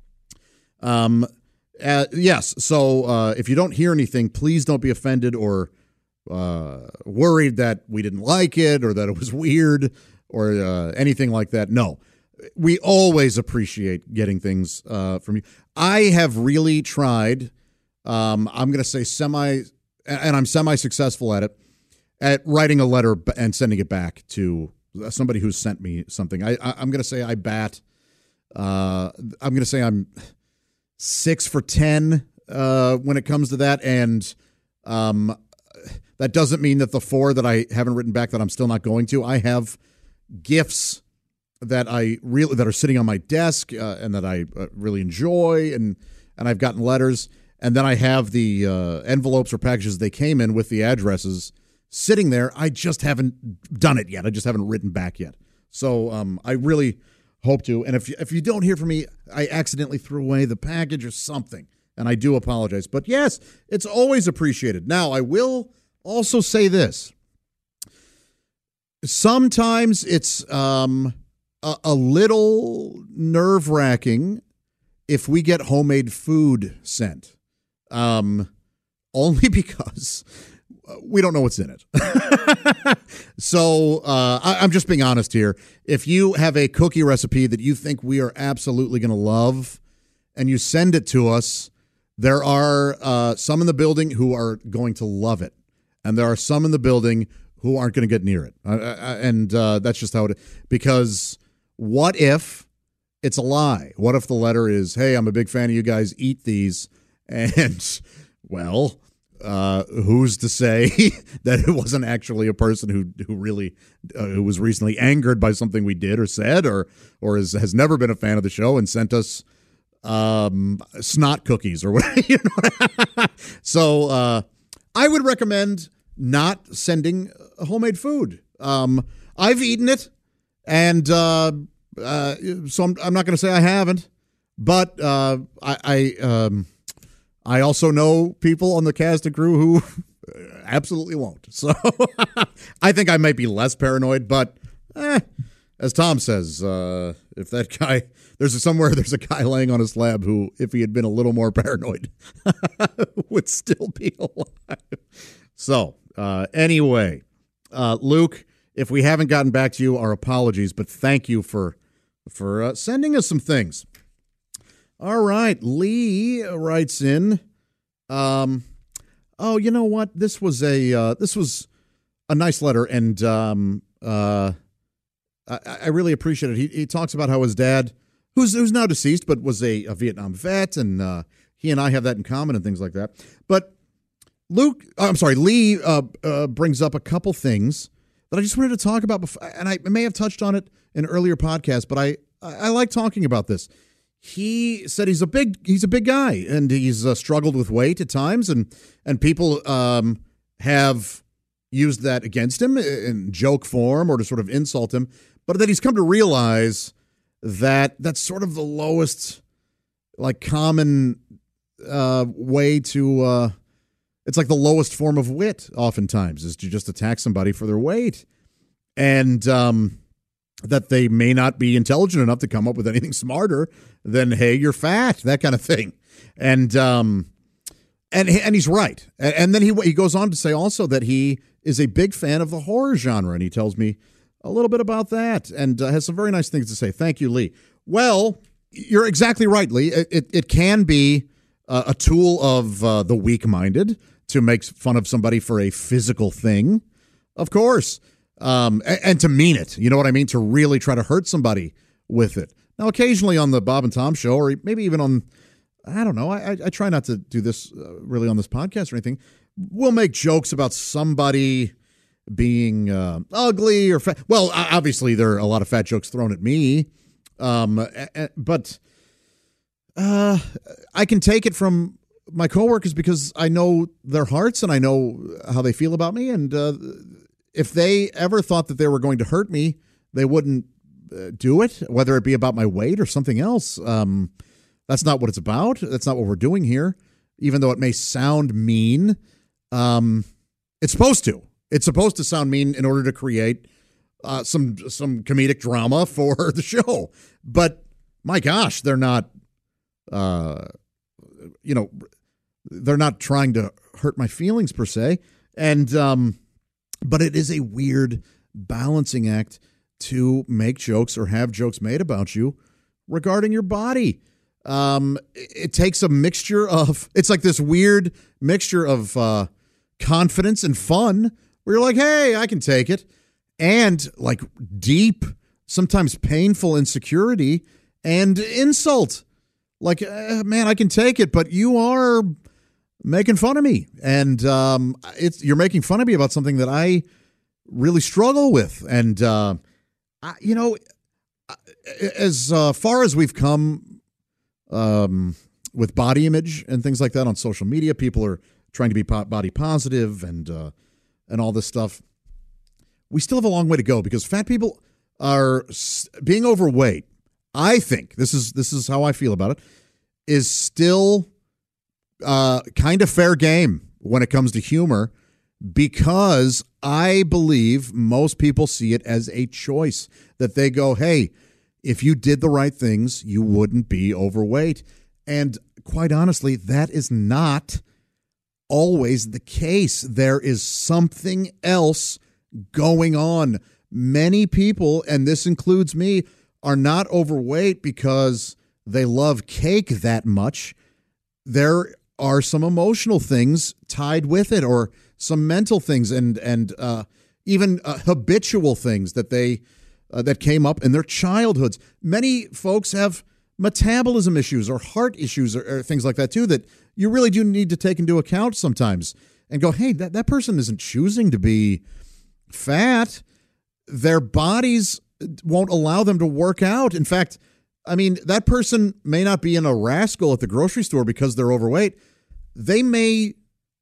Speaker 6: Um, uh, yes. So uh, if you don't hear anything, please don't be offended or uh, worried that we didn't like it or that it was weird or uh, anything like that. No, we always appreciate getting things uh, from you. I have really tried. Um, I'm going to say semi, and I'm semi-successful at it, at writing a letter and sending it back to somebody who's sent me something. I, I, I'm going to say I bat. Uh, I'm going to say I'm six for ten uh, when it comes to that, and um, that doesn't mean that the four that I haven't written back that I'm still not going to. I have gifts that I really that are sitting on my desk uh, and that I uh, really enjoy, and and I've gotten letters, and then I have the uh, envelopes or packages they came in with the addresses sitting there. I just haven't done it yet. I just haven't written back yet. So um, I really hope to. And if you, if you don't hear from me, I accidentally threw away the package or something, and I do apologize. But yes, it's always appreciated. Now, I will also say this. Sometimes it's um, a, a little nerve-wracking if we get homemade food sent, um, only because we don't know what's in it. So uh, I, I'm just being honest here. If you have a cookie recipe that you think we are absolutely going to love and you send it to us, there are uh, some in the building who are going to love it. And there are some in the building who aren't going to get near it. Uh, and uh, that's just how it is. Because what if it's a lie? What if the letter is, hey, I'm a big fan of you guys, eat these. And, well, uh, who's to say that it wasn't actually a person who who really uh, who was recently angered by something we did or said, or or is, has never been a fan of the show and sent us um, snot cookies or whatever. You know? So uh, I would recommend not sending homemade food. Um, I've eaten it, and uh, uh, so I'm, I'm not going to say I haven't, but uh, I. I um, I also know people on the cast and crew who absolutely won't. So I think I might be less paranoid, but eh, as Tom says, uh, if that guy, there's somewhere there's a guy laying on a slab who, if he had been a little more paranoid, would still be alive. So uh, anyway, uh, Luke, if we haven't gotten back to you, our apologies, but thank you for, for uh, sending us some things. All right, Lee writes in. Um, oh, you know what? This was a uh, this was a nice letter, and um, uh, I, I really appreciate it. He he talks about how his dad, who's who's now deceased, but was a, a Vietnam vet, and uh, he and I have that in common, and things like that. But Luke, I'm sorry, Lee uh, uh, brings up a couple things that I just wanted to talk about before, and I may have touched on it in earlier podcasts, but I I, I like talking about this. He said he's a big he's a big guy, and he's uh, struggled with weight at times, and and people um, have used that against him in joke form or to sort of insult him. But that he's come to realize that that's sort of the lowest, like, common uh, way to. Uh, it's like the lowest form of wit. Oftentimes, is to just attack somebody for their weight, and um, that they may not be intelligent enough to come up with anything smarter than, hey, you're fat, that kind of thing. And um, and and he's right. And, and then he he goes on to say also that he is a big fan of the horror genre, and he tells me a little bit about that, and uh, has some very nice things to say. Thank you, Lee. Well, you're exactly right, Lee. It, it, it can be uh, a tool of uh, the weak-minded to make fun of somebody for a physical thing, of course. Um, and, and to mean it, you know what I mean? To really try to hurt somebody with it. Now, occasionally on the Bob and Tom show, or maybe even on, I don't know, I, I try not to do this uh, really on this podcast or anything. We'll make jokes about somebody being uh, ugly or fat. Well, obviously there are a lot of fat jokes thrown at me, um, but uh, I can take it from my coworkers because I know their hearts and I know how they feel about me, and uh, if they ever thought that they were going to hurt me, they wouldn't uh, do it, whether it be about my weight or something else. Um, that's not what it's about. That's not what we're doing here. Even though it may sound mean, um, it's supposed to. It's supposed to sound mean in order to create uh, some some comedic drama for the show. But my gosh, they're not, uh, you know, they're not trying to hurt my feelings per se. And um, but it is a weird balancing act to make jokes or have jokes made about you regarding your body. Um, it, it takes a mixture of, it's like this weird mixture of uh, confidence and fun where you're like, hey, I can take it. And like deep, sometimes painful insecurity and insult. Like, uh, man, I can take it, but you are making fun of me. And um, it's you're making fun of me about something that I really struggle with. And, uh, I, you know, as uh, far as we've come um, with body image and things like that on social media, people are trying to be body positive and uh, and all this stuff. We still have a long way to go because fat people are being overweight. I think this is this is how I feel about it. Is still uh, kind of fair game when it comes to humor, because I believe most people see it as a choice that they go, "Hey, if you did the right things, you wouldn't be overweight." And quite honestly, that is not always the case. There is something else going on. Many people, and this includes me, are not overweight because they love cake that much. There are some emotional things tied with it, or some mental things, and and uh, even uh, habitual things that they uh, that came up in their childhoods. Many folks have metabolism issues or heart issues or, or things like that too, that you really do need to take into account sometimes and go, hey, that, that person isn't choosing to be fat. Their bodies won't allow them to work out. In fact, I mean, that person may not be in a rascal at the grocery store because they're overweight. They may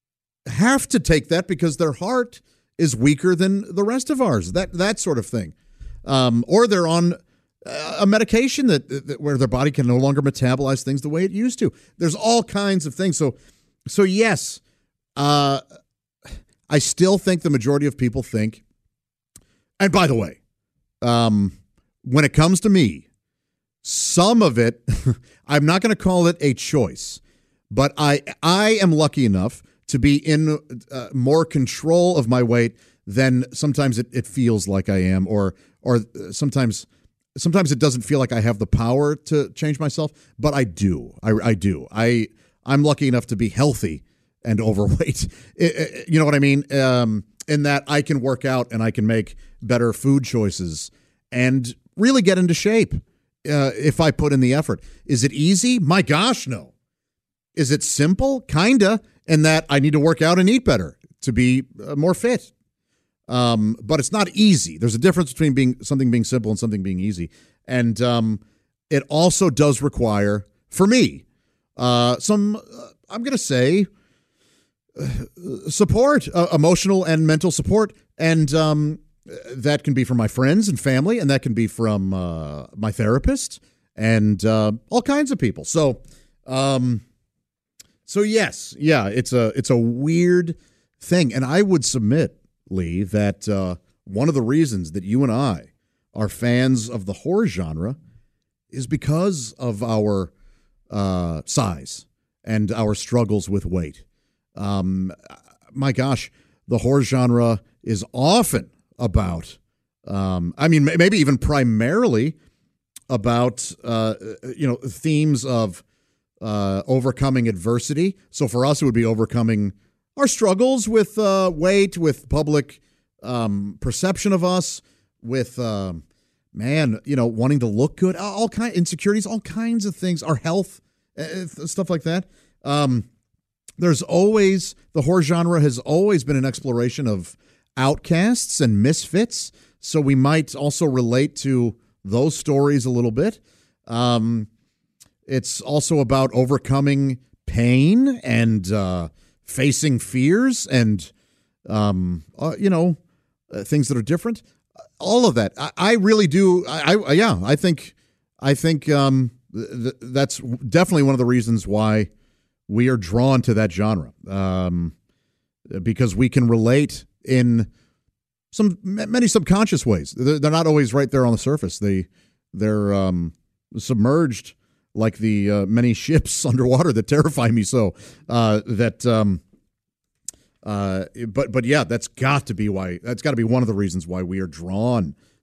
Speaker 6: have to take that because their heart is weaker than the rest of ours, that that sort of thing. Um, or they're on a medication that, that where their body can no longer metabolize things the way it used to. There's all kinds of things. So, so yes, uh, I still think the majority of people think, and by the way, um, when it comes to me, some of it, I'm not going to call it a choice, but I I am lucky enough to be in uh, more control of my weight than sometimes it, it feels like I am, or or sometimes sometimes it doesn't feel like I have the power to change myself, but I do. I, I do. I I'm lucky enough to be healthy and overweight. It, it, you know what I mean? Um, in that I can work out and I can make better food choices and really get into shape uh, if I put in the effort. Is it easy? My gosh, no. Is it simple? Kinda, in that I need to work out and eat better to be uh, more fit. Um, but it's not easy. There's a difference between being something being simple and something being easy. And um, it also does require, for me, uh, some, uh, I'm going to say, uh, support, uh, emotional and mental support. And um, that can be from my friends and family, and that can be from uh, my therapist and uh, all kinds of people. So, um, so yes, yeah, it's a it's a weird thing. And I would submit, Lee, that uh, one of the reasons that you and I are fans of the horror genre is because of our uh, size and our struggles with weight. Um, my gosh, the horror genre is often about, um, I mean, maybe even primarily about, uh, you know, themes of uh, overcoming adversity. So for us, it would be overcoming our struggles with uh, weight, with public um, perception of us, with, um, man, you know, wanting to look good, all kind insecurities, all kinds of things, our health, uh, stuff like that. Um, there's always, the horror genre has always been an exploration of outcasts and misfits, so we might also relate to those stories a little bit. Um, it's also about overcoming pain and uh, facing fears and, um, uh, you know, uh, things that are different. All of that. I, I really do. I, I yeah, I think, I think um, th- that's definitely one of the reasons why we are drawn to that genre, um, because we can relate in some many subconscious ways. They're, they're not always right there on the surface. They they're um, submerged like the uh, many ships underwater that terrify me so. Uh, that, um, uh, but but yeah, that's got to be why. That's got to be one of the reasons why we are drawn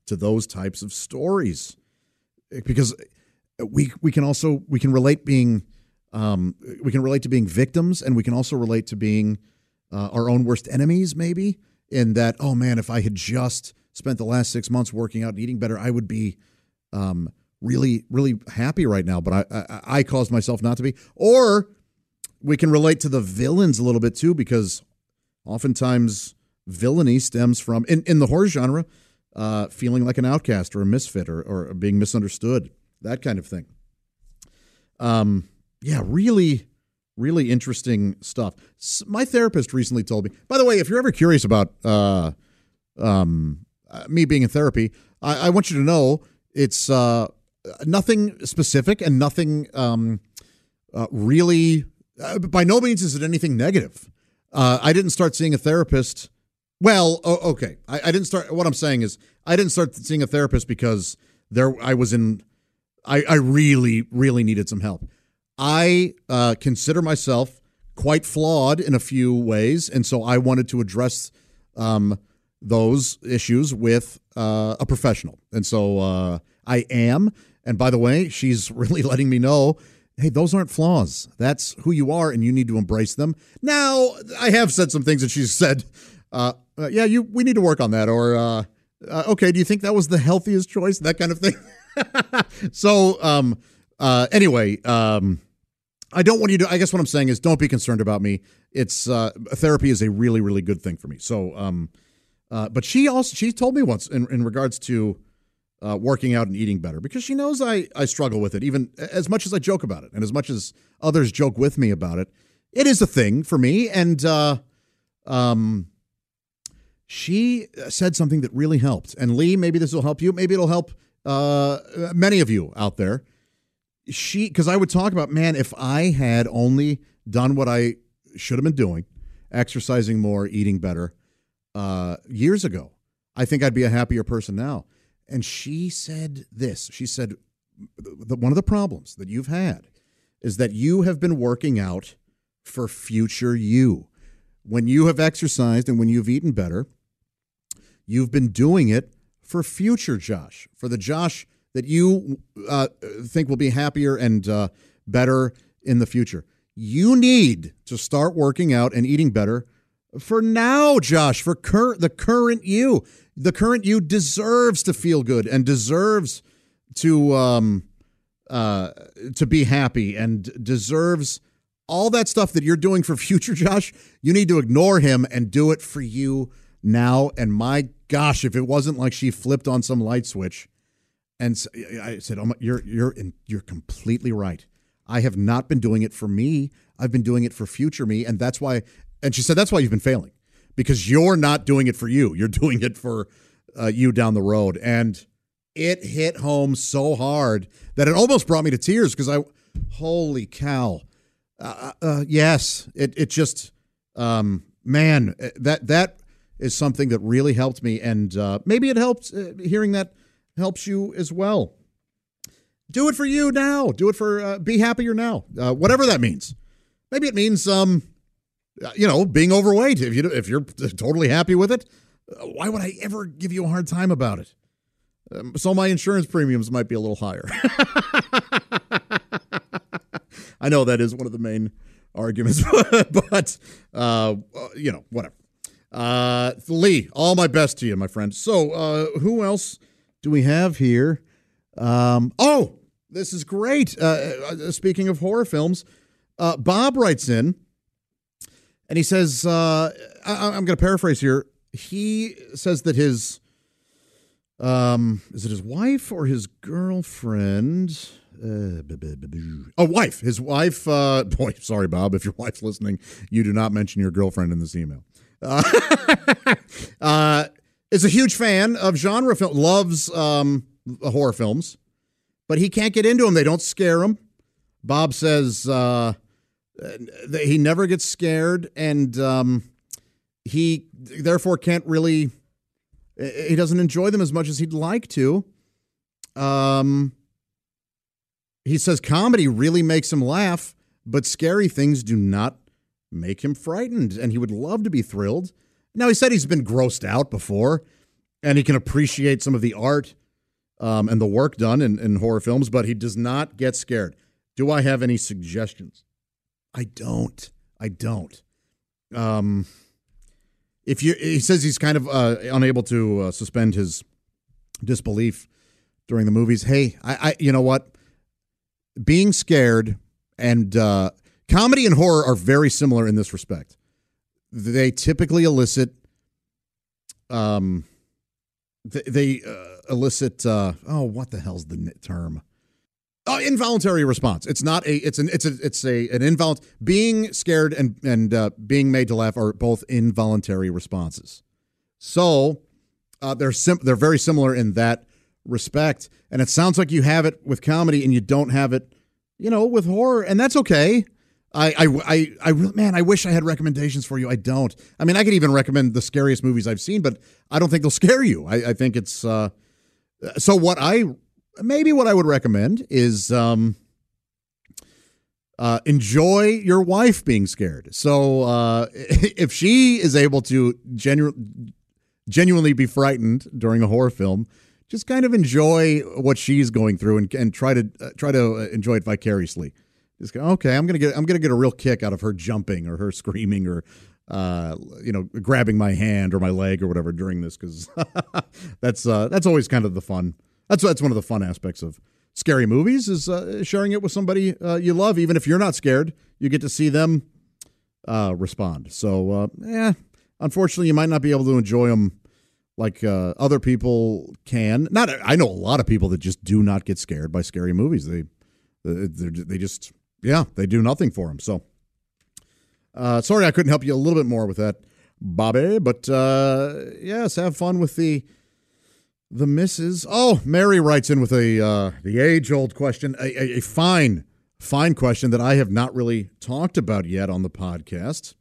Speaker 6: to those types of stories, because we we can also we can relate being um, we can relate to being victims, and we can also relate to being uh, our own worst enemies. Maybe in that, oh man, if I had just spent the last six months working out and eating better, I would be um, really really happy right now. But I, I I caused myself not to be. Or we can relate to the villains a little bit too, because oftentimes villainy stems from, in, in the horror genre, uh, feeling like an outcast or a misfit or, or being misunderstood, that kind of thing. Um, yeah, really, really interesting stuff. S- my therapist recently told me, by the way, if you're ever curious about uh, um, uh, me being in therapy, I, I want you to know it's uh, nothing specific and nothing um, uh, really, uh, by no means is it anything negative. Uh, I didn't start seeing a therapist. Well, oh, okay. I, I didn't start. What I'm saying is, I didn't start seeing a therapist because there I was in. I, I really, really needed some help. I uh, consider myself quite flawed in a few ways, and so I wanted to address um, those issues with uh, a professional. And so uh, I am. And by the way, she's really letting me know, hey, those aren't flaws. That's who you are, and you need to embrace them. Now, I have said some things that she's said, uh, uh, yeah, you we need to work on that. Or, uh, uh, okay, do you think that was the healthiest choice? That kind of thing. so, um, uh, anyway, um, I don't want you to, I guess what I'm saying is don't be concerned about me. It's, uh, therapy is a really, really good thing for me. So, um, uh, but she also, she told me once in, in regards to, Uh, working out and eating better, because she knows I, I struggle with it, even as much as I joke about it and as much as others joke with me about it. It is a thing for me. And uh, um, she said something that really helped. And Lee, maybe this will help you. Maybe it'll help uh, many of you out there. She, because I would talk about, man, if I had only done what I should have been doing, exercising more, eating better uh, years ago, I think I'd be a happier person now. And she said this. She said, that one of the problems that you've had is that you have been working out for future you. When you have exercised and when you've eaten better, you've been doing it for future Josh, for the Josh that you uh, think will be happier and uh, better in the future. You need to start working out and eating better for now, Josh, for cur- the current you. The current you deserves to feel good and deserves to um, uh, to be happy and deserves all that stuff that you're doing for future Josh. You need to ignore him and do it for you now. And my gosh, if it wasn't like she flipped on some light switch and I said, "Oh, my, you're you're in, you're completely right. I have not been doing it for me. I've been doing it for future me, and that's why." And she said, "That's why you've been failing." Because you're not doing it for you. You're doing it for uh, you down the road. And it hit home so hard that it almost brought me to tears because I, holy cow. Uh, uh, yes, it it just, um, man, that that is something that really helped me. And uh, maybe it helps, uh, hearing that helps you as well. Do it for you now. Do it for, uh, be happier now. Uh, whatever that means. Maybe it means, um, you know, being overweight. If you if you're totally happy with it, why would I ever give you a hard time about it? Um, so my insurance premiums might be a little higher. I know that is one of the main arguments, but uh, you know, whatever. Uh, Lee, all my best to you, my friend. So, uh, who else do we have here? Um, oh, this is great. Uh, speaking of horror films, uh, Bob writes in. And he says, uh, I, I'm going to paraphrase here. He says that his, um, is it his wife or his girlfriend? Uh, oh, wife. His wife. Uh, boy, sorry, Bob. If your wife's listening, you do not mention your girlfriend in this email. Uh, uh, is a huge fan of genre film, loves um, horror films, but he can't get into them. They don't scare him. Bob says, uh, he never gets scared, and um, he therefore can't really, he doesn't enjoy them as much as he'd like to. Um, he says comedy really makes him laugh, but scary things do not make him frightened, and he would love to be thrilled. Now, he said he's been grossed out before, and he can appreciate some of the art um, and the work done in, in horror films, but he does not get scared. Do I have any suggestions? I don't. I don't. Um, if you, he says he's kind of uh, unable to uh, suspend his disbelief during the movies. Hey, I, I you know what? Being scared and uh, comedy and horror are very similar in this respect. They typically elicit, um, they, they uh, elicit. Uh, oh, what the hell's the term? Oh, involuntary response. It's not a. It's an. It's a. It's a an involuntary. Being scared and and uh, being made to laugh are both involuntary responses. So uh, they're sim- They're very similar in that respect. And it sounds like you have it with comedy, and you don't have it, you know, with horror, and that's okay. I I I, I man, I wish I had recommendations for you. I don't. I mean, I could even recommend the scariest movies I've seen, but I don't think they'll scare you. I, I think it's. Uh, so what I. Maybe what I would recommend is um, uh, enjoy your wife being scared. So uh, if she is able to genu- genuinely be frightened during a horror film, just kind of enjoy what she's going through and, and try to uh, try to enjoy it vicariously. Just go, okay, I'm gonna get I'm gonna get a real kick out of her jumping or her screaming or uh, you know grabbing my hand or my leg or whatever during this, because that's uh, that's always kind of the fun. That's that's one of the fun aspects of scary movies is uh, sharing it with somebody uh, you love. Even if you're not scared, you get to see them uh, respond. So, uh, yeah, unfortunately, you might not be able to enjoy them like uh, other people can. Not, I know a lot of people that just do not get scared by scary movies. They, they, they just, yeah, they do nothing for them. So, uh, sorry, I couldn't help you a little bit more with that, Bobby. But uh, yes, have fun with the. The missus Oh, Mary writes in with a uh, the age-old question, a, a, a fine, fine question that I have not really talked about yet on the podcast.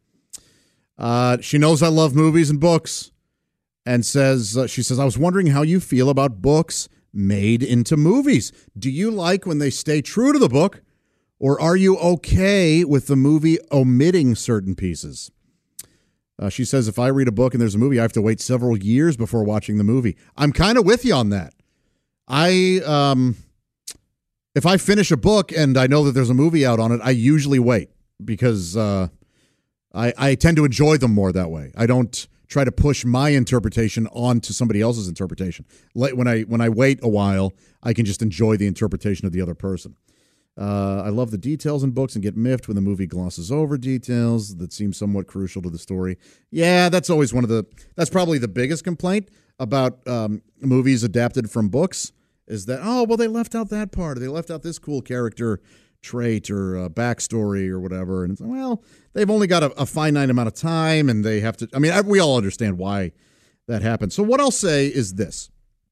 Speaker 6: Uh, she knows I love movies and books, and says uh, she says, I was wondering how you feel about books made into movies. Do you like when they stay true to the book, or are you okay with the movie omitting certain pieces? Uh, she says, if I read a book and there's a movie, I have to wait several years before watching the movie. I'm kind of with you on that. I, um, if I finish a book and I know that there's a movie out on it, I usually wait because uh, I, I tend to enjoy them more that way. I don't try to push my interpretation onto somebody else's interpretation. When I when I wait a while, I can just enjoy the interpretation of the other person. Uh, I love the details in books and get miffed when the movie glosses over details that seem somewhat crucial to the story. Yeah, that's always one of the, that's probably the biggest complaint about um, movies adapted from books is that, oh, well, they left out that part, or they left out this cool character trait or uh, backstory or whatever. And it's, well, they've only got a, a finite amount of time and they have to, I mean, I, we all understand why that happens. So what I'll say is this.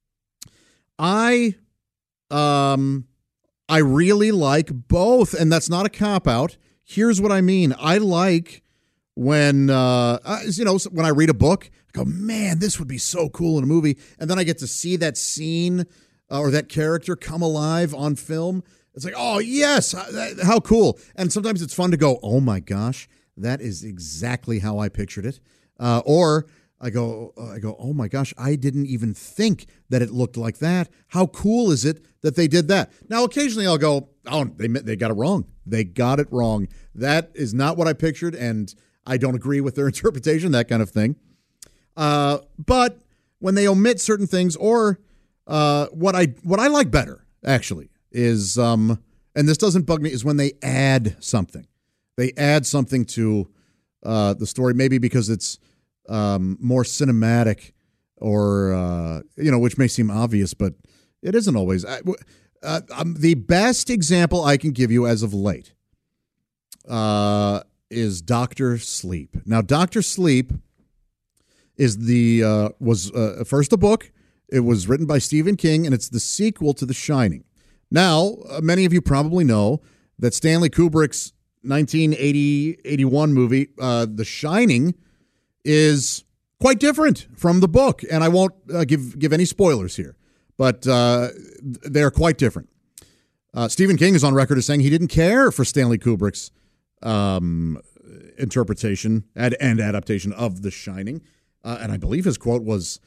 Speaker 6: I, um... I really like both, and that's not a cop-out. Here's what I mean. I like when, uh, you know, when I read a book, I go, man, this would be so cool in a movie, and then I get to see that scene uh, or that character come alive on film. It's like, oh, yes, how cool. And sometimes it's fun to go, oh, my gosh, that is exactly how I pictured it. Uh, or I go, I go, oh, my gosh, I didn't even think that it looked like that. How cool is it that they did that? Now, occasionally I'll go, oh, they they got it wrong. They got it wrong. That is not what I pictured, and I don't agree with their interpretation, that kind of thing. Uh, but when they omit certain things, or uh, what I what I like better, actually, is, um, and this doesn't bug me, is when they add something. They add something to uh, the story, maybe because it's um, more cinematic or, uh, you know, which may seem obvious, but it isn't always. I, uh, um, the best example I can give you as of late uh, is Doctor Sleep. Now, Doctor Sleep is the uh, was uh, first a book. It was written by Stephen King, and it's the sequel to The Shining. Now, uh, many of you probably know that Stanley Kubrick's nineteen eighty, eighty-one movie, uh, The Shining, is quite different from the book. And I won't uh, give give any spoilers here, but uh, they're quite different. Uh, Stephen King is on record as saying he didn't care for Stanley Kubrick's um, interpretation and, and adaptation of The Shining. Uh, and I believe his quote was,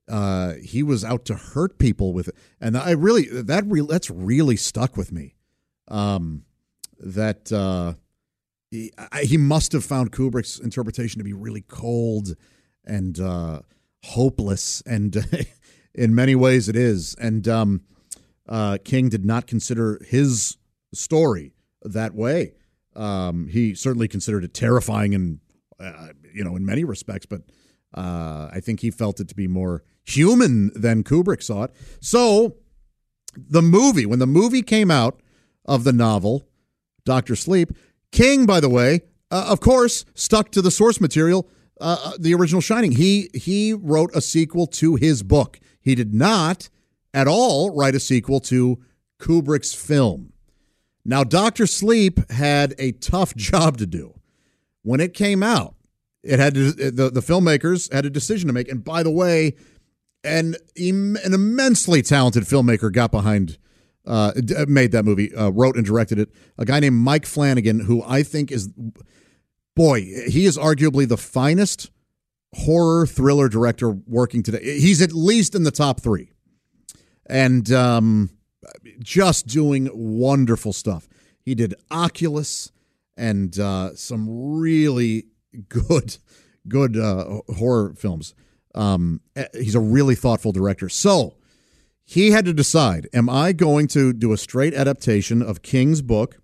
Speaker 6: uh, he was out to hurt people with it. And I really, that re- that's really stuck with me. Um, that uh, he, I, he must have found Kubrick's interpretation to be really cold and uh, hopeless. And in many ways it is. And um, uh, King did not consider his story that way. Um, he certainly considered it terrifying and, uh, you know, in many respects, but uh, I think he felt it to be more human than Kubrick saw it. So the movie, when the movie came out of the novel, Doctor Sleep, King, by the way, uh, of course, stuck to the source material, uh, the original Shining. He he wrote a sequel to his book. He did not at all write a sequel to Kubrick's film. Now, Doctor Sleep had a tough job to do. When it came out, it had to, the, the filmmakers had a decision to make. And by the way, an, an immensely talented filmmaker got behind, uh, made that movie, uh, wrote and directed it. A guy named Mike Flanagan, who I think is, boy, he is arguably the finest horror thriller director working today. He's at least in the top three. And um, just doing wonderful stuff. He did Oculus and uh, some really good, good uh, horror films. Um, he's a really thoughtful director. So he had to decide, am I going to do a straight adaptation of King's book,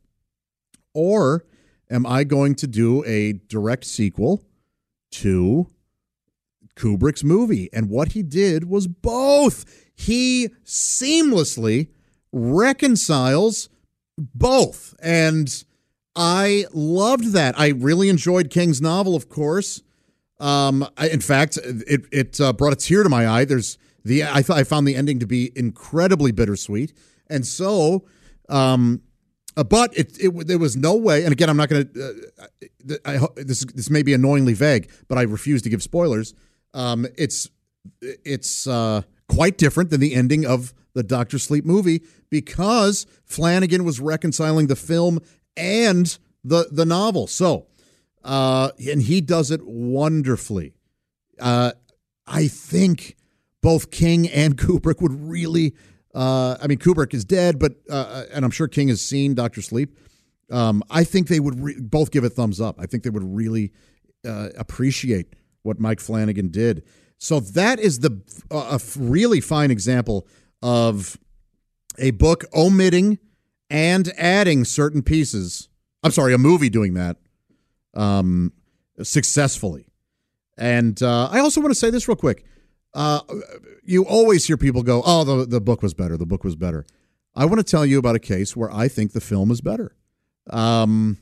Speaker 6: or am I going to do a direct sequel to Kubrick's movie? And what he did was both. He seamlessly reconciles both. And I loved that. I really enjoyed King's novel, of course. Um, I, in fact, it it uh, brought a tear to my eye. There's the I th- I found the ending to be incredibly bittersweet, and so, um, uh, but it, it there was no way. And again, I'm not going to. Uh, I this this may be annoyingly vague, but I refuse to give spoilers. Um, it's it's uh, quite different than the ending of the Doctor Sleep movie, because Flanagan was reconciling the film and the the novel. So. Uh, and he does it wonderfully. Uh, I think both King and Kubrick would really, uh, I mean, Kubrick is dead, but, uh, and I'm sure King has seen Doctor Sleep. Um, I think they would re- both give it thumbs up. I think they would really uh, appreciate what Mike Flanagan did. So that is the uh, a really fine example of a book omitting and adding certain pieces. I'm sorry, a movie doing that. Um, successfully. And uh, I also want to say this real quick. Uh, you always hear people go, oh, the, the book was better. The book was better. I want to tell you about a case where I think the film is better. Um,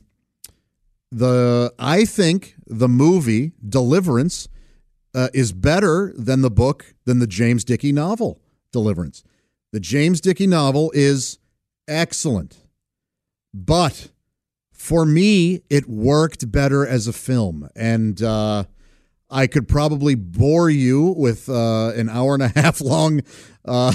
Speaker 6: the I think the movie Deliverance uh, is better than the book, than the James Dickey novel Deliverance. The James Dickey novel is excellent. But for me, it worked better as a film, and uh, I could probably bore you with uh, an hour and a half long uh,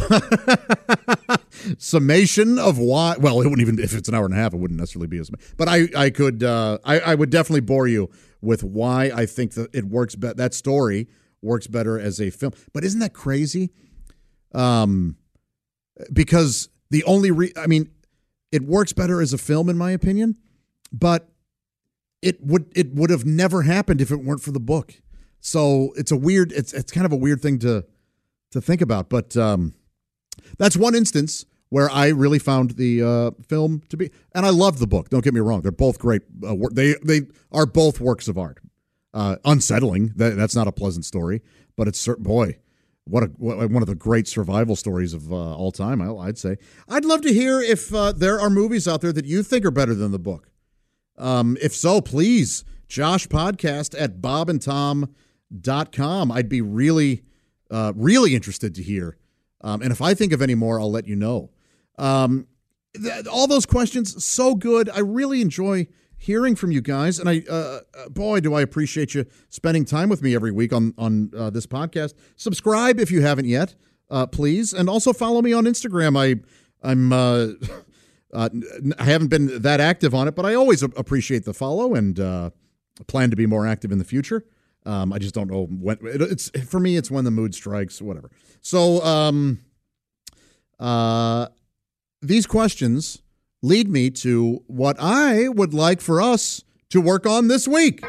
Speaker 6: summation of why. Well, it wouldn't even, if it's an hour and a half, it wouldn't necessarily be as. But I, I could, uh, I, I would definitely bore you with why I think that it works. Be- that story works better as a film. But isn't that crazy? Um, because the only, re- I mean, it works better as a film, in my opinion. But it would it would have never happened if it weren't for the book. So it's a weird it's it's kind of a weird thing to to think about. But um, that's one instance where I really found the uh, film to be, and I love the book. Don't get me wrong; they're both great. Uh, they they are both works of art. Uh, unsettling. That, that's not a pleasant story, but it's boy, what a what, one of the great survival stories of uh, all time. I, I'd say. I'd love to hear if uh, there are movies out there that you think are better than the book. Um, if so, please, Josh Podcast at bob and tom dot com. I'd be really, uh, really interested to hear. Um, and if I think of any more, I'll let you know. Um, th- all those questions, so good. I really enjoy hearing from you guys. And I, uh, boy, do I appreciate you spending time with me every week on, on uh, this podcast. Subscribe if you haven't yet, uh, please. And also follow me on Instagram. I, I'm, uh, Uh, I haven't been that active on it, but I always appreciate the follow and uh, plan to be more active in the future. Um, I just don't know when. It, it's for me. It's when the mood strikes. Whatever. So, um, uh, these questions lead me to what I would like for us to work on this week.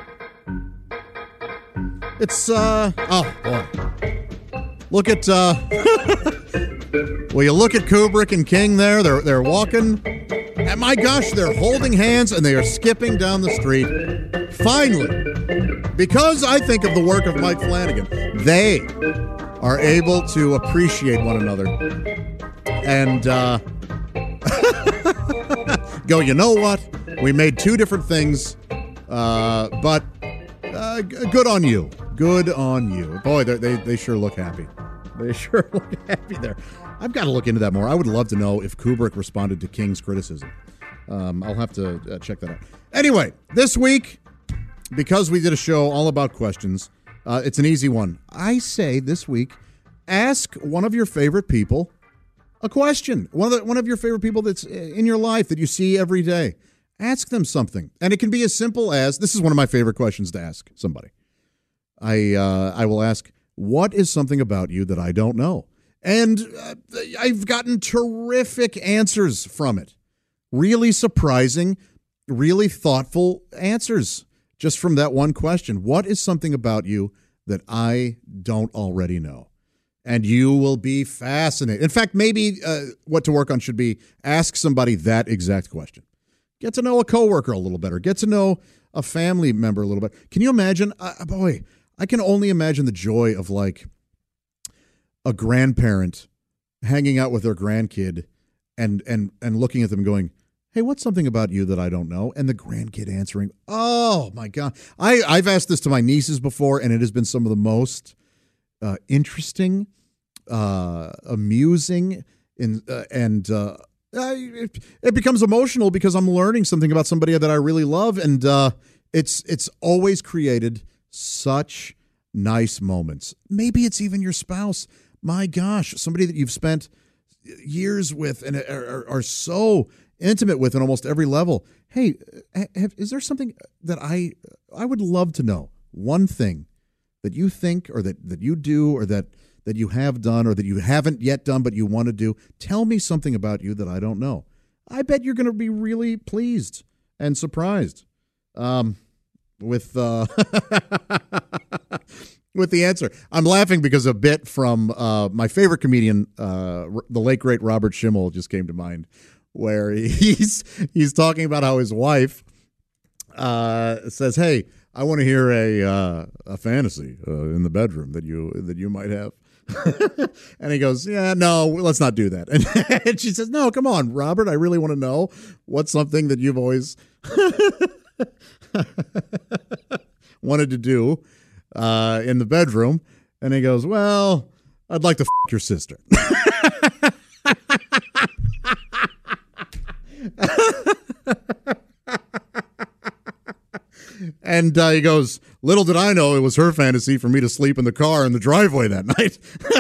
Speaker 6: It's uh oh boy. Look at uh well, you look at Kubrick and King there. They're they're walking. And my gosh, they're holding hands and they are skipping down the street. Finally, because I think of the work of Mike Flanagan, they are able to appreciate one another and uh, go, you know what? We made two different things, uh, but uh, g- good on you. Good on you. Boy, they they sure look happy. They sure look happy there. I've got to look into that more. I would love to know if Kubrick responded to King's criticism. Um, I'll have to uh, check that out. Anyway, this week, because we did a show all about questions, uh, it's an easy one. I say this week, ask one of your favorite people a question. One of the, one of your favorite people that's in your life that you see every day. Ask them something. And it can be as simple as, this is one of my favorite questions to ask somebody. I uh, I will ask, what is something about you that I don't know? And uh, I've gotten terrific answers from it. Really surprising, really thoughtful answers just from that one question. What is something about you that I don't already know? And you will be fascinated. In fact, maybe uh, what to work on should be ask somebody that exact question. Get to know a coworker a little better. Get to know a family member a little bit. Can you imagine? Uh, boy, I can only imagine the joy of like a grandparent hanging out with their grandkid and and and looking at them going, hey, what's something about you that I don't know? And the grandkid answering, oh, my God. I, I've asked this to my nieces before, and it has been some of the most uh, interesting, uh, amusing, in, uh, and uh, it, it becomes emotional because I'm learning something about somebody that I really love, and uh, it's it's always created such nice moments. Maybe it's even your spouse. My gosh, somebody that you've spent years with and are, are, are so intimate with on almost every level. Hey, have, is there something that I I would love to know? One thing that you think or that, that you do or that, that you have done or that you haven't yet done but you want to do. Tell me something about you that I don't know. I bet you're going to be really pleased and surprised um, with uh, with the answer. I'm laughing because a bit from uh, my favorite comedian, uh, the late, great Robert Schimmel, just came to mind, where he's he's talking about how his wife uh, says, "Hey, I want to hear a uh, a fantasy uh, in the bedroom that you that you might have." And he goes, "Yeah, no, let's not do that." And, and she says, "No, come on, Robert. I really want to know what's something that you've always wanted to do uh, in the bedroom." And he goes, "Well, I'd like to f- your sister." And uh, he goes, "Little did I know it was her fantasy for me to sleep in the car in the driveway that night."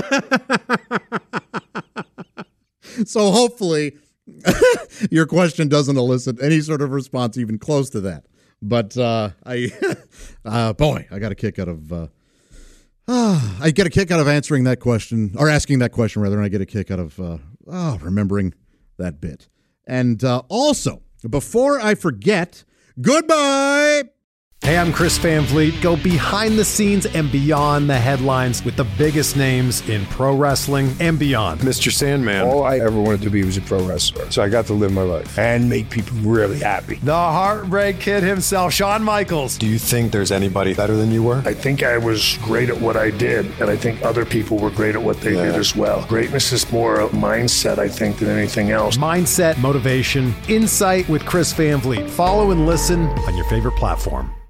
Speaker 6: So hopefully your question doesn't elicit any sort of response even close to that. But uh, I, uh, boy, I got a kick out of, uh, uh, I get a kick out of answering that question, or asking that question rather, and I get a kick out of uh, oh, remembering that bit. And uh, also, before I forget, goodbye.
Speaker 7: Hey, I'm Chris Van Vliet. Go behind the scenes and beyond the headlines with the biggest names in pro wrestling and beyond.
Speaker 8: Mister Sandman.
Speaker 9: All I ever wanted to be was a pro wrestler. So I got to live my life and make people really happy.
Speaker 7: The Heartbreak Kid himself, Shawn Michaels.
Speaker 8: Do you think there's anybody better than you were?
Speaker 9: I think I was great at what I did, and I think other people were great at what they yeah. did as well. Greatness is more a mindset, I think, than anything else.
Speaker 7: Mindset, motivation, insight with Chris Van Vliet. Follow and listen on your favorite platform.